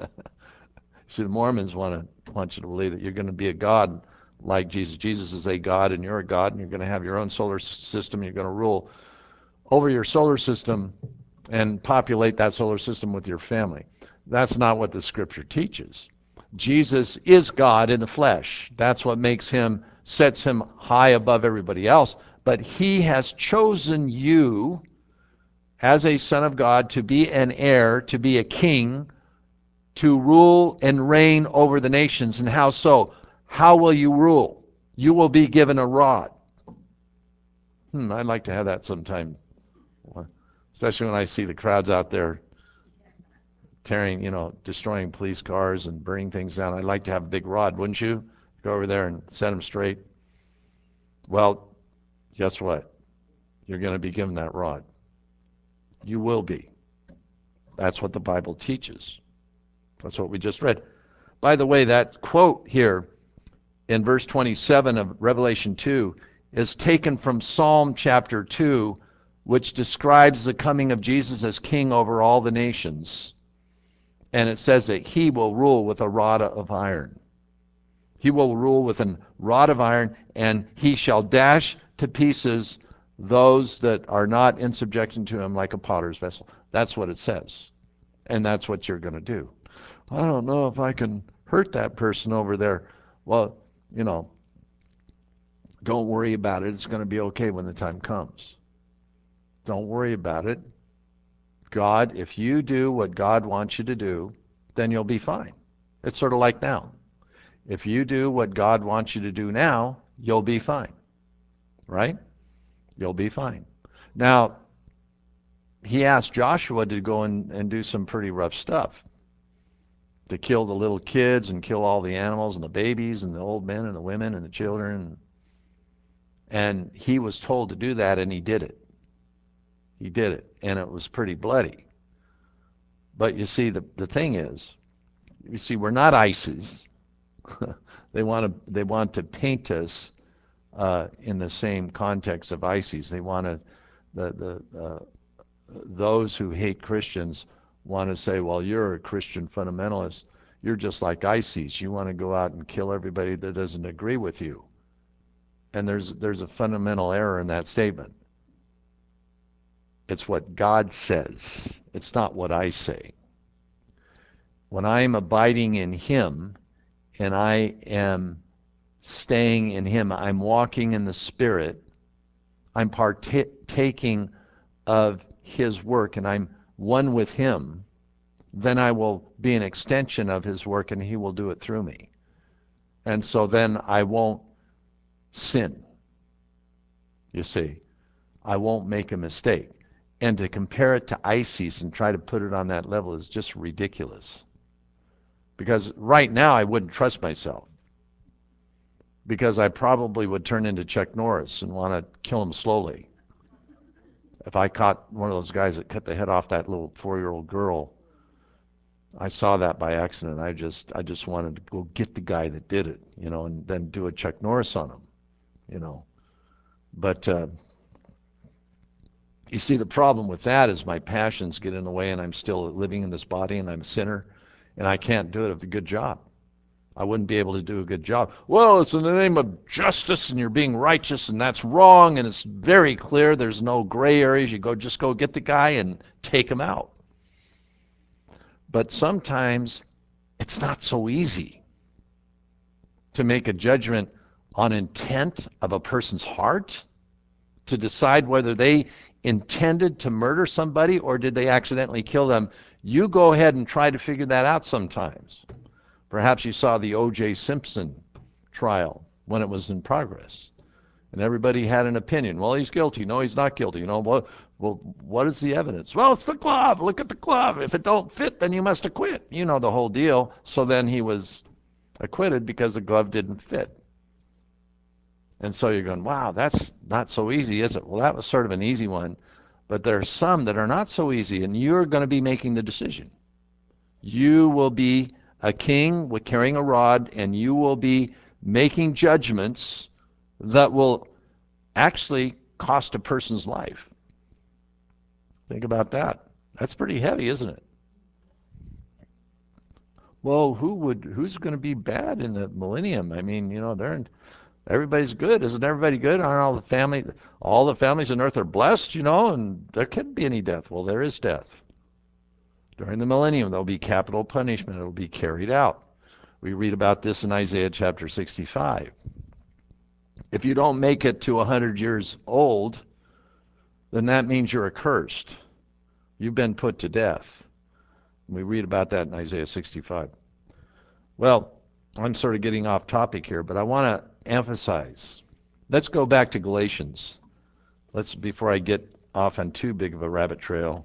See, the Mormons want to want you to believe that you're going to be a God like Jesus. Jesus is a God, and you're a God, and you're going to have your own solar system. You're going to rule over your solar system and populate that solar system with your family. That's not what the Scripture teaches. Jesus is God in the flesh. That's what makes him, sets him high above everybody else. But he has chosen you as a son of God to be an heir, to be a king, to rule and reign over the nations. And how so? How will you rule? You will be given a rod. Hmm, I'd like to have that sometime, especially when I see the crowds out there tearing, you know, destroying police cars and burning things down. I'd like to have a big rod, wouldn't you? Go over there and set them straight. Well, guess what? You're going to be given that rod. You will be. That's what the Bible teaches. That's what we just read. By the way, that quote here in verse twenty-seven of Revelation two is taken from Psalm chapter two, which describes the coming of Jesus as king over all the nations. And it says that he will rule with a rod of iron. He will rule with a rod of iron, and he shall dash to pieces those that are not in subjection to him like a potter's vessel. That's what it says. And that's what you're going to do. I don't know if I can hurt that person over there. Well, you know, don't worry about it. It's going to be okay when the time comes. Don't worry about it. God, if you do what God wants you to do, then you'll be fine. It's sort of like now. If you do what God wants you to do now, you'll be fine. Right? You'll be fine. Now, he asked Joshua to go and, and do some pretty rough stuff. To kill the little kids and kill all the animals and the babies and the old men and the women and the children. And he was told to do that, and he did it. He did it, and it was pretty bloody. But you see, the, the thing is, you see, we're not ISIS. they want to they want to paint us uh, in the same context of ISIS. They want to the the uh, those who hate Christians want to say, well, you're a Christian fundamentalist. You're just like ISIS. You want to go out and kill everybody that doesn't agree with you. And there's there's a fundamental error in that statement. It's what God says. It's not what I say. When I'm abiding in him and I am staying in him, I'm walking in the Spirit, I'm partaking of his work, and I'm one with him, then I will be an extension of his work, and he will do it through me. And so then I won't sin. You see, I won't make a mistake. And to compare it to ISIS and try to put it on that level is just ridiculous. Because right now I wouldn't trust myself. Because I probably would turn into Chuck Norris and want to kill him slowly. if I caught one of those guys that cut the head off that little four-year-old girl, I saw that by accident. I just I just wanted to go get the guy that did it, you know, and then do a Chuck Norris on him, you know. But uh, you see, the problem with that is my passions get in the way, and I'm still living in this body, and I'm a sinner, and I can't do it of a good job. I wouldn't be able to do a good job. Well, it's in the name of justice, and you're being righteous, and that's wrong, and it's very clear. There's no gray areas. You go, just go get the guy and take him out. But sometimes it's not so easy to make a judgment on intent of a person's heart, to decide whether they intended to murder somebody or did they accidentally kill them. You go ahead and try to figure that out sometimes. Perhaps you saw the O J Simpson trial when it was in progress, and everybody had an opinion. Well, he's guilty. No, he's not guilty. You know, well, well, what is the evidence? Well, it's the glove. Look at the glove. If it don't fit, then you must acquit. You know the whole deal. So then he was acquitted because the glove didn't fit. And so you're going, wow, that's not so easy, is it? Well, that was sort of an easy one, but there are some that are not so easy, and you're going to be making the decision. You will be a king with carrying a rod, and you will be making judgments that will actually cost a person's life. Think about that. That's pretty heavy, isn't it? Well, who would who's going to be bad in the millennium? I mean, you know, they're in, everybody's good. Isn't everybody good? Aren't all the family all the families on earth are blessed, you know, and there can't be any death. Well, there is death. During the millennium, there'll be capital punishment. It'll be carried out. We read about this in Isaiah chapter sixty-five. If you don't make it to one hundred years old, then that means you're accursed. You've been put to death. We read about that in Isaiah sixty-five. Well, I'm sort of getting off topic here, but I want to emphasize. Let's go back to Galatians. Let's, before I get off on too big of a rabbit trail.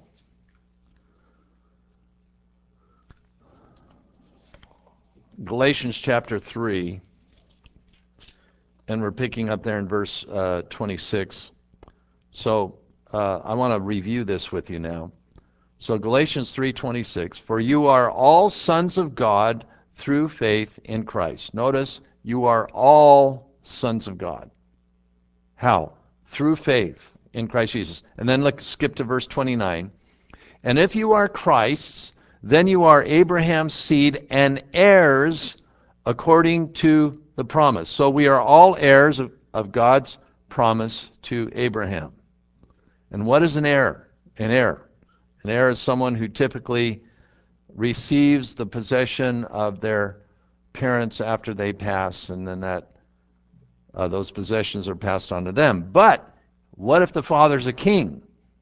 Galatians chapter three, and we're picking up there in verse uh, twenty-six. So uh, I want to review this with you now. So Galatians three twenty-six, for you are all sons of God through faith in Christ. Notice, you are all sons of God. How? Through faith in Christ Jesus. And then look, skip to verse twenty-nine. And if you are Christ's, then you are Abraham's seed and heirs according to the promise. So we are all heirs of, of God's promise to Abraham. And what is an heir? An heir. An heir is someone who typically receives the possession of their parents after they pass, and then that uh, those possessions are passed on to them. But what if the father's a king?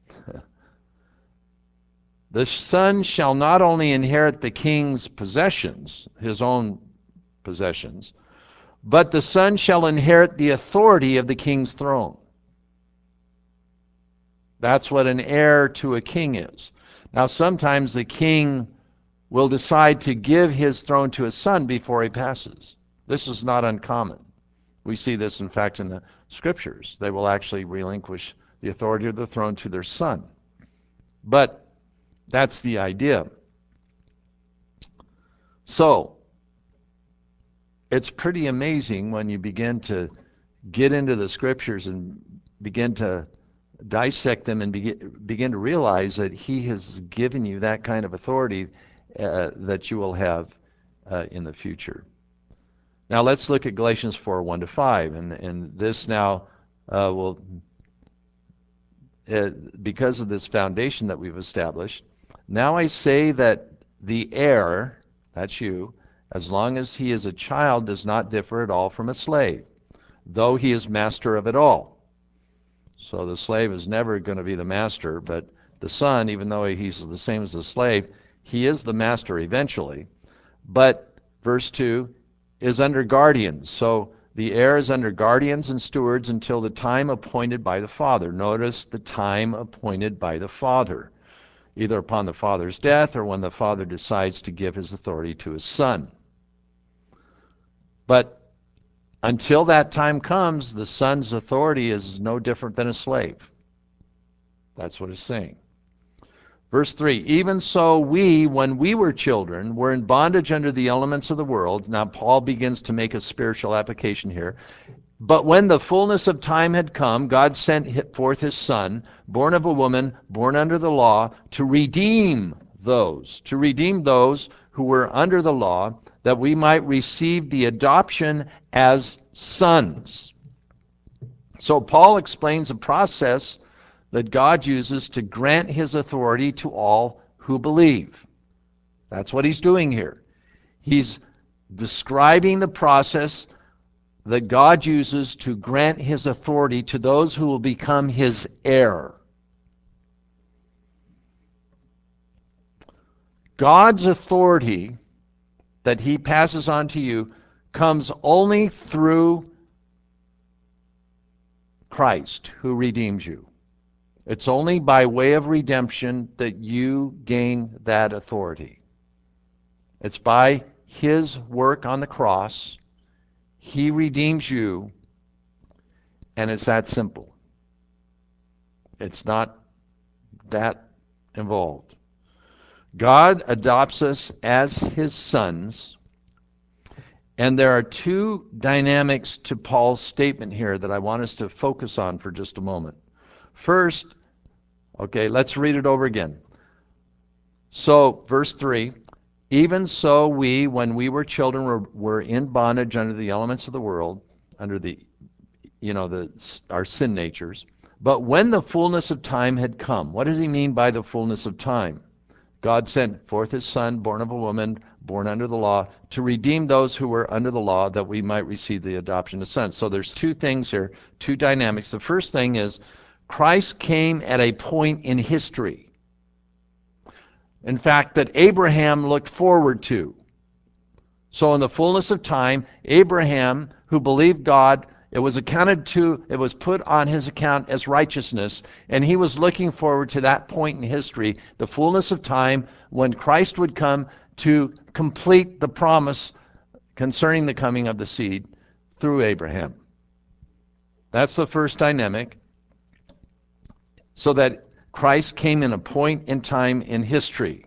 The son shall not only inherit the king's possessions, his own possessions, but the son shall inherit the authority of the king's throne. That's what an heir to a king is. Now, sometimes the king will decide to give his throne to his son before he passes. This is not uncommon. We see this, in fact, in the scriptures. They will actually relinquish the authority of the throne to their son. But that's the idea. So, it's pretty amazing when you begin to get into the scriptures and begin to dissect them and begin, begin to realize that he has given you that kind of authority uh, that you will have uh, in the future. Now let's look at Galatians four, one to five. And, and this now uh, will, uh, because of this foundation that we've established, now I say that the heir, that's you, as long as he is a child, does not differ at all from a slave, though he is master of it all. So the slave is never going to be the master, but the son, even though he's the same as the slave, he is the master eventually. But, verse two, is under guardians. So the heir is under guardians and stewards until the time appointed by the father. Notice the time appointed by the father, either upon the father's death or when the father decides to give his authority to his son. But until that time comes, the son's authority is no different than a slave. That's what it's saying. Verse three, even so we, when we were children, were in bondage under the elements of the world. Now Paul begins to make a spiritual application here. But when the fullness of time had come, God sent forth his Son, born of a woman, born under the law, to redeem those, to redeem those who were under the law, that we might receive the adoption as sons. So Paul explains a process that God uses to grant his authority to all who believe. That's what he's doing here. He's describing the process that God uses to grant his authority to those who will become his heir. God's authority that he passes on to you comes only through Christ, who redeems you. It's only by way of redemption that you gain that authority. It's by his work on the cross. He redeems you, and it's that simple. It's not that involved. God adopts us as his sons, and there are two dynamics to Paul's statement here that I want us to focus on for just a moment. First, okay, let's read it over again. So, verse three, even so we, when we were children, were, were in bondage under the elements of the world, under the, you know, the our sin natures. But when the fullness of time had come, what does he mean by the fullness of time? God sent forth his Son, born of a woman, born under the law, to redeem those who were under the law, that we might receive the adoption of sons. So there's two things here, two dynamics. The first thing is Christ came at a point in history, in fact, that Abraham looked forward to. So in the fullness of time, Abraham, who believed God, it was accounted to, it was put on his account as righteousness, and he was looking forward to that point in history, the fullness of time, when Christ would come to complete the promise concerning the coming of the seed through Abraham. That's the first dynamic. So that Christ came in a point in time in history.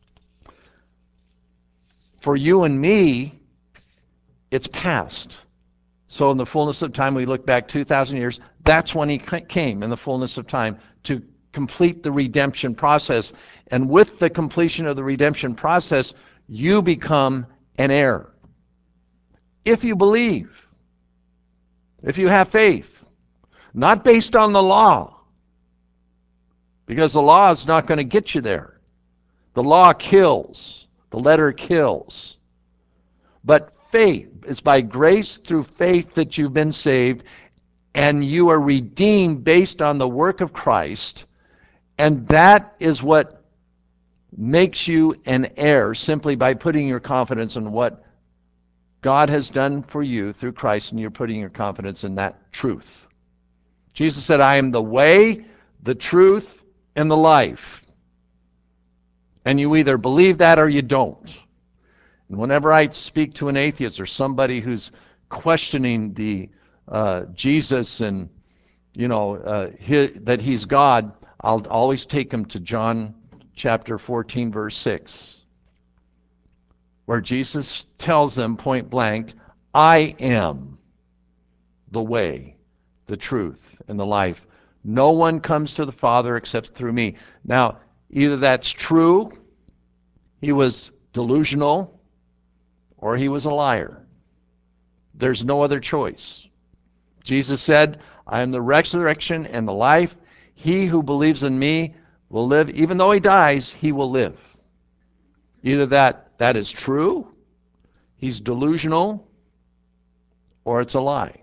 For you and me, it's past. So in the fullness of time, we look back two thousand years, that's when he came in the fullness of time to complete the redemption process. And with the completion of the redemption process, you become an heir. If you believe, if you have faith, not based on the law, because the law is not going to get you there. The law kills. The letter kills. But faith, it's by grace through faith that you've been saved, and you are redeemed based on the work of Christ, and that is what makes you an heir, simply by putting your confidence in what God has done for you through Christ, and you're putting your confidence in that truth. Jesus said, I am the way, the truth, and the life. And you either believe that or you don't. And whenever I speak to an atheist or somebody who's questioning the uh, Jesus and, you know, uh, his, that he's God, I'll always take them to John chapter fourteen, verse six, where Jesus tells them point blank, I am the way, the truth, and the life. No one comes to the Father except through me. Now, either that's true, he was delusional, or he was a liar. There's no other choice. Jesus said, I am the resurrection and the life. He who believes in me will live. Even though he dies, he will live. Either that, that is true, he's delusional, or it's a lie.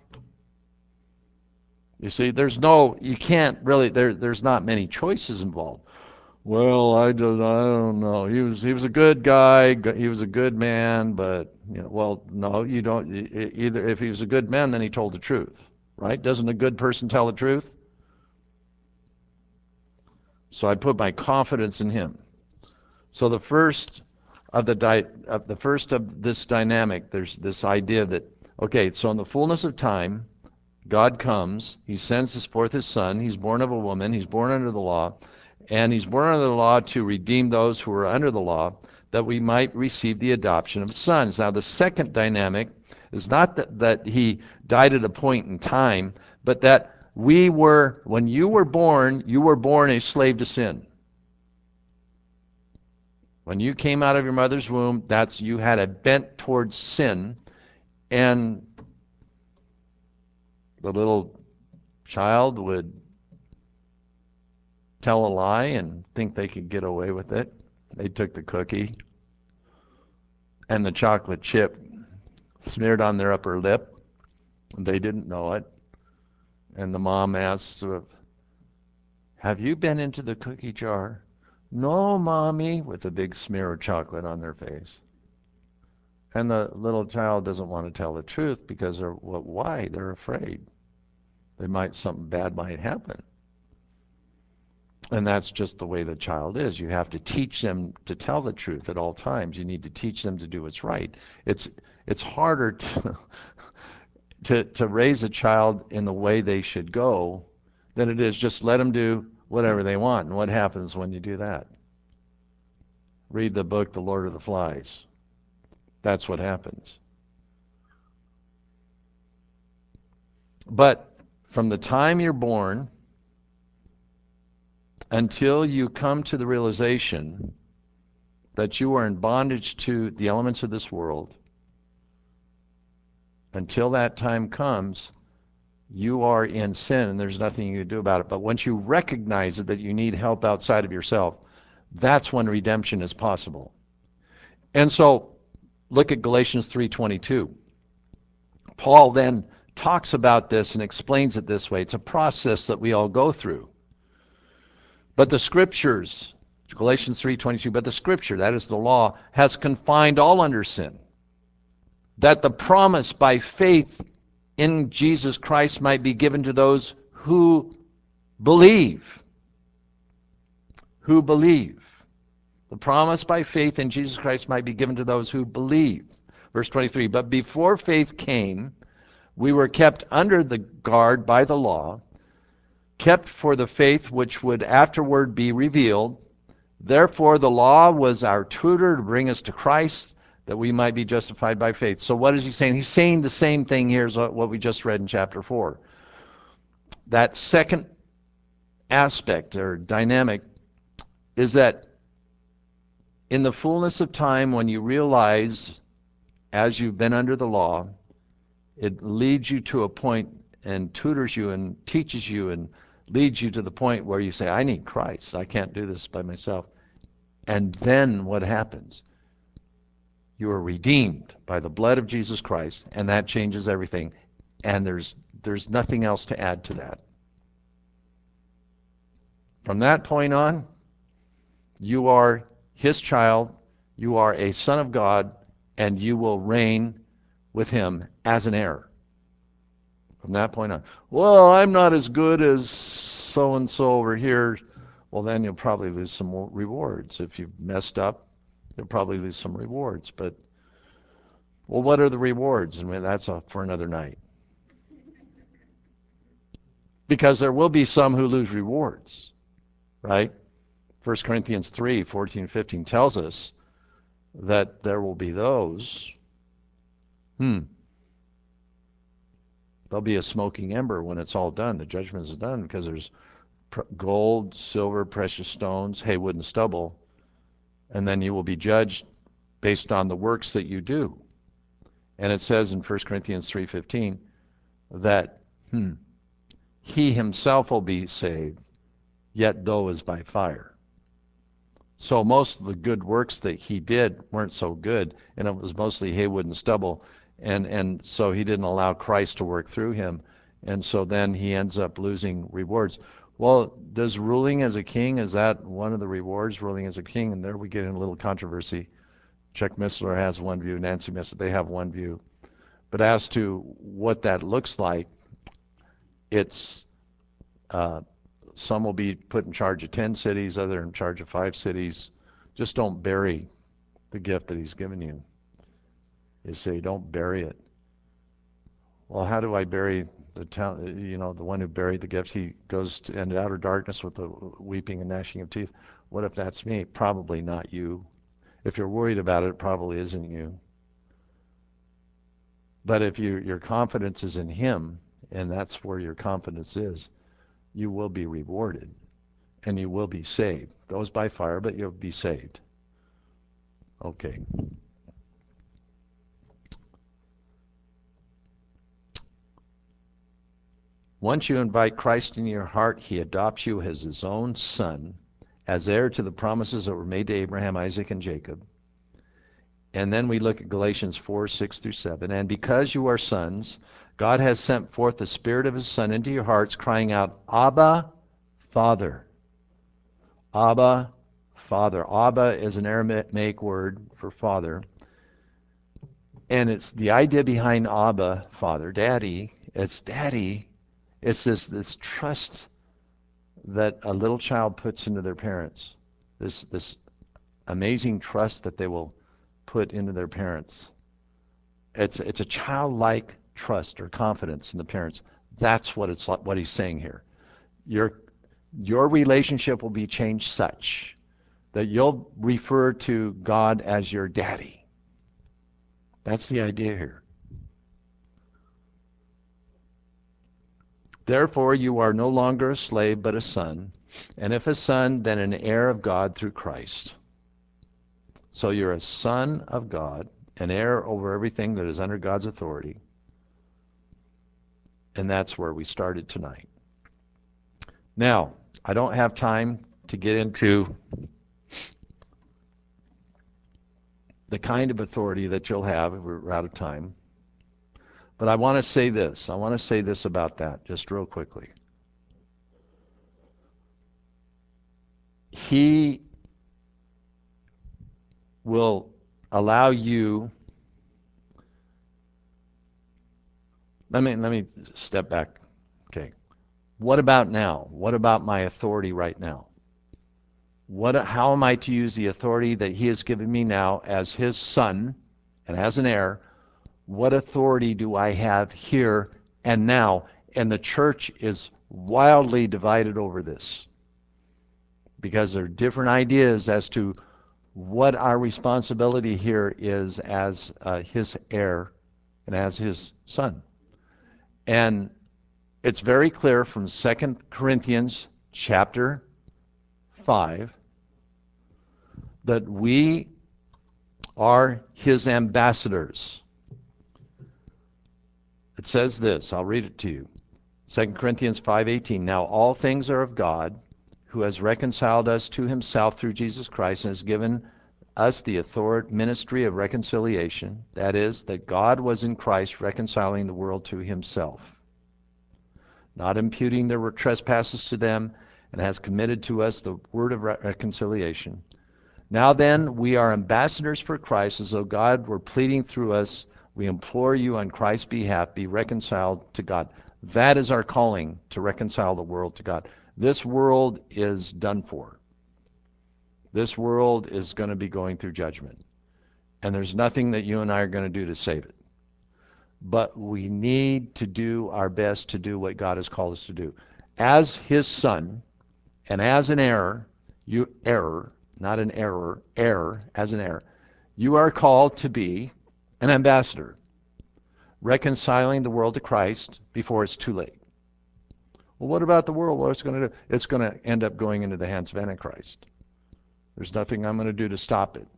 You see, there's no, you can't really, there, there's not many choices involved. Well, I don't, I don't know. He was, he was a good guy. He was a good man, but you know, well, no, you don't. Either if he was a good man, then he told the truth, right? Doesn't a good person tell the truth? So I put my confidence in him. So the first of the di- of the first of this dynamic, there's this idea that okay, so in the fullness of time, God comes, he sends forth his son, he's born of a woman, he's born under the law, and he's born under the law to redeem those who are under the law, that we might receive the adoption of sons. Now the second dynamic is not that, that he died at a point in time, but that we were, when you were born, you were born a slave to sin. When you came out of your mother's womb, that's, you had a bent towards sin, and the little child would tell a lie and think they could get away with it. They took the cookie and the chocolate chip smeared on their upper lip. They didn't know it. And the mom asked, have you been into the cookie jar? No, Mommy, with a big smear of chocolate on their face. And the little child doesn't want to tell the truth because they're, well, why? They're afraid. They might, something bad might happen. And that's just the way the child is. You have to teach them to tell the truth at all times. You need to teach them to do what's right. It's it's harder to to, to raise a child in the way they should go than it is just let them do whatever they want. And what happens when you do that? Read the book, The Lord of the Flies. That's what happens. But from the time you're born until you come to the realization that you are in bondage to the elements of this world, until that time comes, you are in sin and there's nothing you can do about it. But once you recognize it, that you need help outside of yourself, that's when redemption is possible. And so look at Galatians three twenty-two. Paul then talks about this and explains it this way. It's a process that we all go through. But the scriptures, Galatians three twenty-two, but the scripture, that is the law, has confined all under sin, that the promise by faith in Jesus Christ might be given to those who believe. Who believe. The promise by faith in Jesus Christ might be given to those who believe. Verse twenty-three, but before faith came, we were kept under the guard by the law, kept for the faith which would afterward be revealed. Therefore the law was our tutor to bring us to Christ, that we might be justified by faith. So what is he saying? He's saying the same thing here as what we just read in chapter four. That second aspect or dynamic is that in the fullness of time, when you realize, as you've been under the law, it leads you to a point and tutors you and teaches you and leads you to the point where you say, I need Christ. I can't do this by myself. And then what happens? You are redeemed by the blood of Jesus Christ, and that changes everything. And there's there's nothing else to add to that. From that point on, you are his child, you are a son of God, and you will reign with him as an heir. From that point on. Well, I'm not as good as so-and-so over here. Well, then you'll probably lose some rewards. If you've messed up, you'll probably lose some rewards. But, well, what are the rewards? I mean, that's a, for another night. Because there will be some who lose rewards, right? First Corinthians three, fourteen, fifteen tells us that there will be those, hmm, there'll be a smoking ember when it's all done. The judgment is done because there's gold, silver, precious stones, hay, wood, and stubble, and then you will be judged based on the works that you do. And it says in First Corinthians three fifteen that hmm, he himself will be saved, yet though as by fire. So most of the good works that he did weren't so good, and it was mostly hay, wood, and stubble, and, and so he didn't allow Christ to work through him, and so then he ends up losing rewards. Well, does ruling as a king, is that one of the rewards, ruling as a king? And there we get in a little controversy. Chuck Missler has one view, Nancy Missler, they have one view. But as to what that looks like, it's uh, some will be put in charge of ten cities, other in charge of five cities. Just don't bury the gift that he's given you. You say, don't bury it. Well, how do I bury the town? You know, the one who buried the gifts, he goes to, into outer darkness with the weeping and gnashing of teeth. What if that's me? Probably not you. If you're worried about it, it probably isn't you. But if you, your confidence is in him, and that's where your confidence is, you will be rewarded, and you will be saved. Those by fire, but you'll be saved. Okay. Once you invite Christ into your heart, he adopts you as his own son, as heir to the promises that were made to Abraham, Isaac, and Jacob. And then we look at Galatians four, six through seven. And because you are sons, God has sent forth the Spirit of his Son into your hearts, crying out, Abba, Father. Abba, Father. Abba is an Aramaic word for father. And it's the idea behind Abba, Father, Daddy. It's Daddy. It's this, this trust that a little child puts into their parents. This, this amazing trust that they will put into their parents. It's, it's a childlike trust or confidence in the parents. That's what it's like, what he's saying here. Your, your relationship will be changed such that you'll refer to God as your daddy. That's the idea here. Therefore, you are no longer a slave, but a son. And if a son, then an heir of God through Christ. So you're a son of God, an heir over everything that is under God's authority. And that's where we started tonight. Now, I don't have time to get into the kind of authority that you'll have. We're out of time. But I want to say this. I want to say this about that, just real quickly. He will allow you. Let me let me step back. Okay. What about now? What about my authority right now? What how am I to use the authority that he has given me now as his son and as an heir? What authority do I have here and now? And the church is wildly divided over this because there are different ideas as to what our responsibility here is as uh, his heir and as his son. And it's very clear from Second Corinthians chapter five that we are his ambassadors. It says this, I'll read it to you. Second Corinthians five eighteen. Now all things are of God, who has reconciled us to himself through Jesus Christ and has given us the authority, ministry of reconciliation. That is, that God was in Christ reconciling the world to himself, not imputing their trespasses to them, and has committed to us the word of reconciliation. Now then, we are ambassadors for Christ, as though God were pleading through us. We implore you on Christ's behalf, be reconciled to God. That is our calling, to reconcile the world to God. This world is done for. This world is going to be going through judgment. And there's nothing that you and I are going to do to save it. But we need to do our best to do what God has called us to do. As his son, and as an heir, you error, not an error, heir, as an heir, you are called to be an ambassador, reconciling the world to Christ before it's too late. Well, what about the world? What's it going to do? It's going to end up going into the hands of Antichrist. There's nothing I'm going to do to stop it.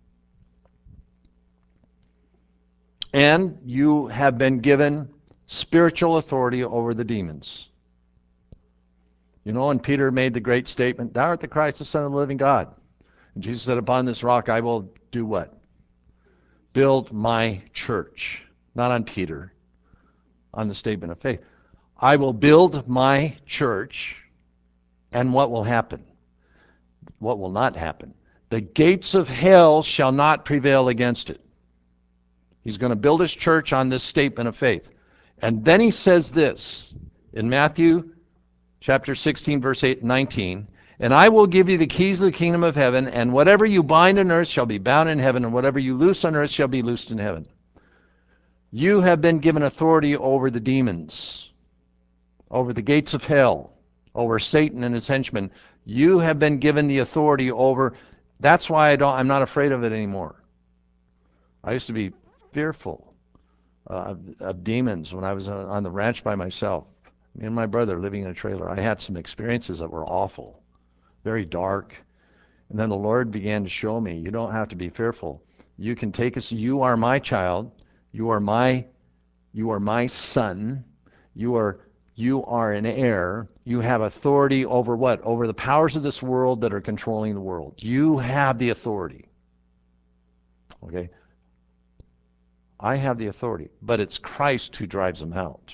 And you have been given spiritual authority over the demons. You know, and Peter made the great statement, thou art the Christ, the Son of the living God. And Jesus said, upon this rock I will do what? Build my church. Not on Peter, on the statement of faith. I will build my church, and what will happen? What will not happen? The gates of hell shall not prevail against it. He's going to build his church on this statement of faith. And then he says this in Matthew chapter sixteen, verse eight, nineteen, and I will give you the keys of the kingdom of heaven, and whatever you bind on earth shall be bound in heaven, and whatever you loose on earth shall be loosed in heaven. You have been given authority over the demons, over the gates of hell, over Satan and his henchmen. You have been given the authority over. That's why I don't, I'm not afraid of it anymore. I used to be fearful uh, of, of demons when I was on, on the ranch by myself. Me and my brother living in a trailer. I had some experiences that were awful, very dark. And then the Lord began to show me, you don't have to be fearful. You can take us. You are my child. You are my, you are my son. You are, you are an heir. You have authority over what? Over the powers of this world that are controlling the world. You have the authority. Okay? I have the authority, but it's Christ who drives them out.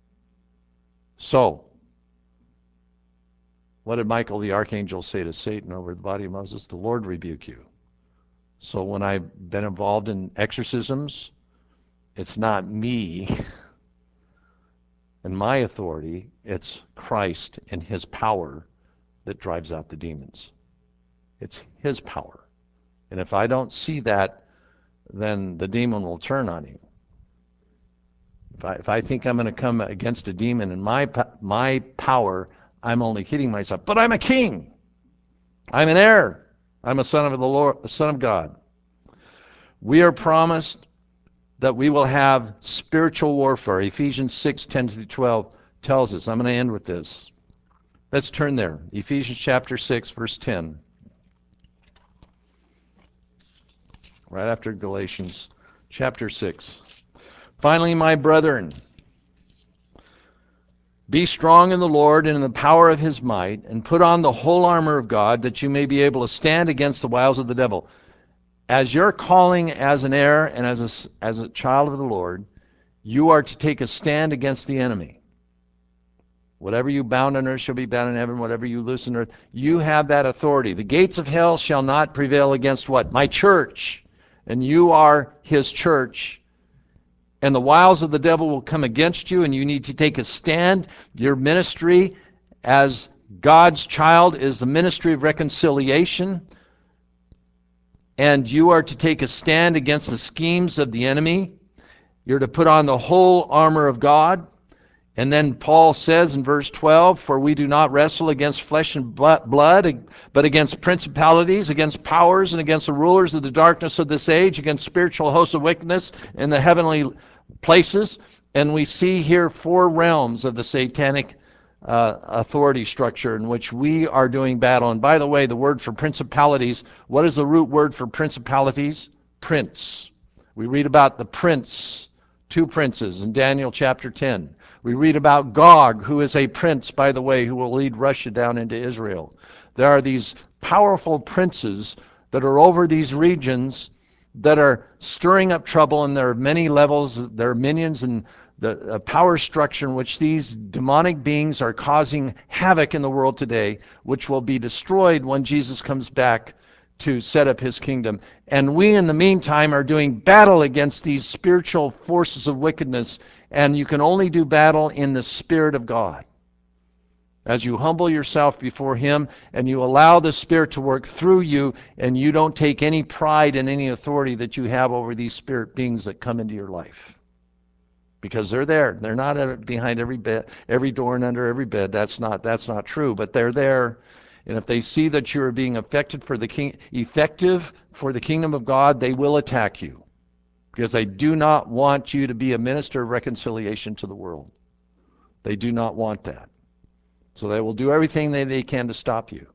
So, what did Michael the archangel say to Satan over the body of Moses? The Lord rebuke you. So when I've been involved in exorcisms, it's not me and my authority, it's Christ and his power that drives out the demons. It's his power. And if I don't see that, then the demon will turn on you. If I, if I think I'm going to come against a demon in my, my power, I'm only kidding myself. But I'm a king. I'm an heir. I'm a son of the Lord, a son of God. We are promised that we will have spiritual warfare. Ephesians six, ten through twelve tells us. I'm going to end with this. Let's turn there. Ephesians chapter six, verse ten. Right after Galatians chapter six. Finally, my brethren, be strong in the Lord and in the power of his might, and put on the whole armor of God, that you may be able to stand against the wiles of the devil. As your calling as an heir and as a, as a child of the Lord, you are to take a stand against the enemy. Whatever you bound on earth shall be bound in heaven. Whatever you loose on earth, you have that authority. The gates of hell shall not prevail against what? My church. And you are his church. And the wiles of the devil will come against you, and you need to take a stand. Your ministry as God's child is the ministry of reconciliation. And you are to take a stand against the schemes of the enemy. You're to put on the whole armor of God. And then Paul says in verse twelve, for we do not wrestle against flesh and blood, but against principalities, against powers, and against the rulers of the darkness of this age, against spiritual hosts of wickedness in the heavenly places. And we see here four realms of the satanic uh, authority structure in which we are doing battle. And by the way, the word for principalities, what is the root word for principalities? Prince. We read about the prince, two princes in Daniel chapter ten. We read about Gog, who is a prince, by the way, who will lead Russia down into Israel. There are these powerful princes that are over these regions that are stirring up trouble, and there are many levels, there are minions and the uh, power structure in which these demonic beings are causing havoc in the world today, which will be destroyed when Jesus comes back to set up his kingdom. And we, in the meantime, are doing battle against these spiritual forces of wickedness, and you can only do battle in the Spirit of God. As you humble yourself before him and you allow the Spirit to work through you, and you don't take any pride in any authority that you have over these spirit beings that come into your life. Because they're there. They're not behind every bed, every door and under every bed. That's not, that's not true, but they're there. And if they see that you are being effective for the king, effective for the kingdom of God, they will attack you, because they do not want you to be a minister of reconciliation to the world. They do not want that. So they will do everything they, they can to stop you.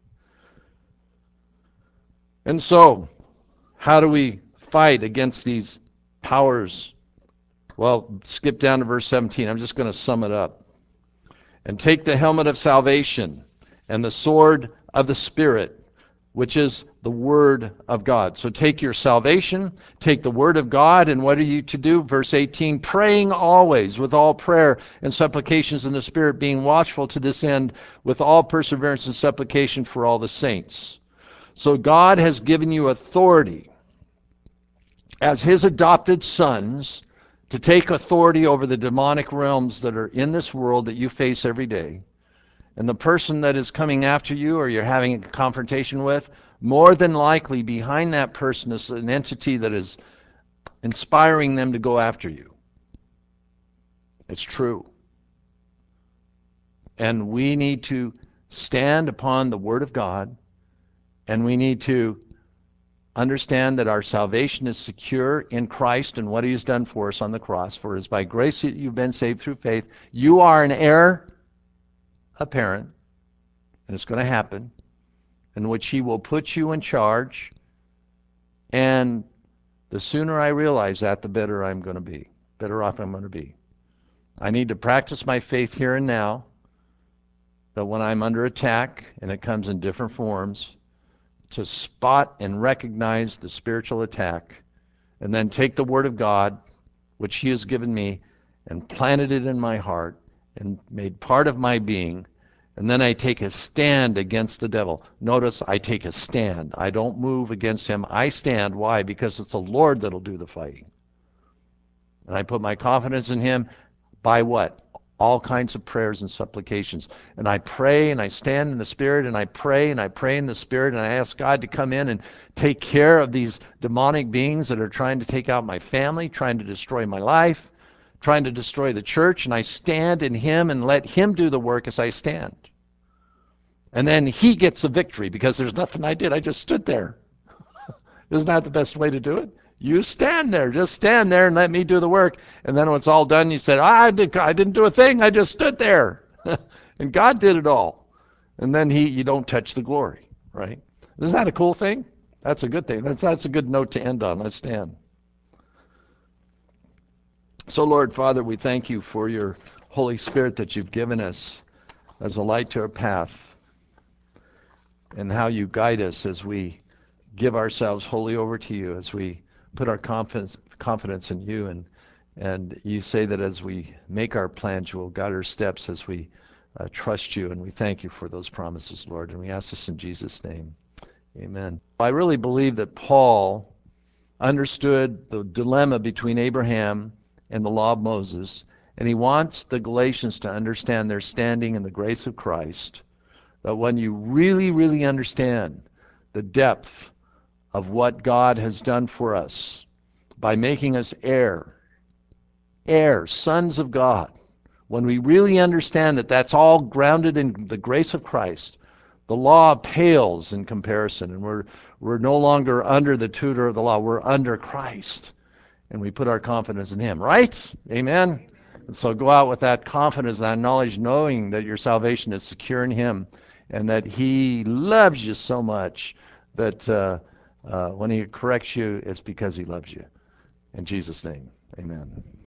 And so, how do we fight against these powers? Well, skip down to verse seventeen. I'm just going to sum it up. And take the helmet of salvation and the sword of the Spirit, which is the Word of God. So take your salvation, take the Word of God, and what are you to do? Verse eighteen, praying always with all prayer and supplications in the Spirit, being watchful to this end with all perseverance and supplication for all the saints. So God has given you authority as his adopted sons to take authority over the demonic realms that are in this world that you face every day. And the person that is coming after you or you're having a confrontation with, more than likely behind that person is an entity that is inspiring them to go after you. It's true. And we need to stand upon the Word of God, and we need to understand that our salvation is secure in Christ and what He has done for us on the cross. For it is by grace that you've been saved through faith. You are an heir apparent, and it's going to happen, in which He will put you in charge. And the sooner I realize that, the better I'm going to be, better off I'm going to be. I need to practice my faith here and now, that when I'm under attack, and it comes in different forms, to spot and recognize the spiritual attack, and then take the Word of God, which He has given me, and planted it in my heart, and made part of my being, and then I take a stand against the devil. Notice, I take a stand. I don't move against him. I stand. Why? Because it's the Lord that'll do the fighting. And I put my confidence in Him by what? All kinds of prayers and supplications. And I pray and I stand in the Spirit, and I pray and I pray in the Spirit, and I ask God to come in and take care of these demonic beings that are trying to take out my family, trying to destroy my life, trying to destroy the church. And I stand in Him and let Him do the work as I stand. And then He gets the victory, because there's nothing I did. I just stood there. Isn't that the best way to do it? You stand there. Just stand there and let me do the work. And then when it's all done, you said, I, did, I didn't do a thing. I just stood there. And God did it all. And then he, you don't touch the glory, right? Isn't that a cool thing? That's a good thing. That's, that's a good note to end on. Let's stand. So, Lord, Father, we thank You for Your Holy Spirit that You've given us as a light to our path, and how You guide us as we give ourselves wholly over to You, as we put our confidence confidence in You. And and You say that as we make our plans, You will guide our steps as we uh, trust You. And we thank You for those promises, Lord. And we ask this in Jesus' name. Amen. I really believe that Paul understood the dilemma between Abraham and the law of Moses, and he wants the Galatians to understand their standing in the grace of Christ. That when you really, really understand the depth of what God has done for us by making us heir, heirs, sons of God, when we really understand that that's all grounded in the grace of Christ, the law pales in comparison, and we're, we're no longer under the tutor of the law. We're under Christ, and we put our confidence in Him, right? Amen? And so go out with that confidence, that knowledge, knowing that your salvation is secure in Him, and that He loves you so much that uh, uh, when He corrects you, it's because He loves you. In Jesus' name, amen.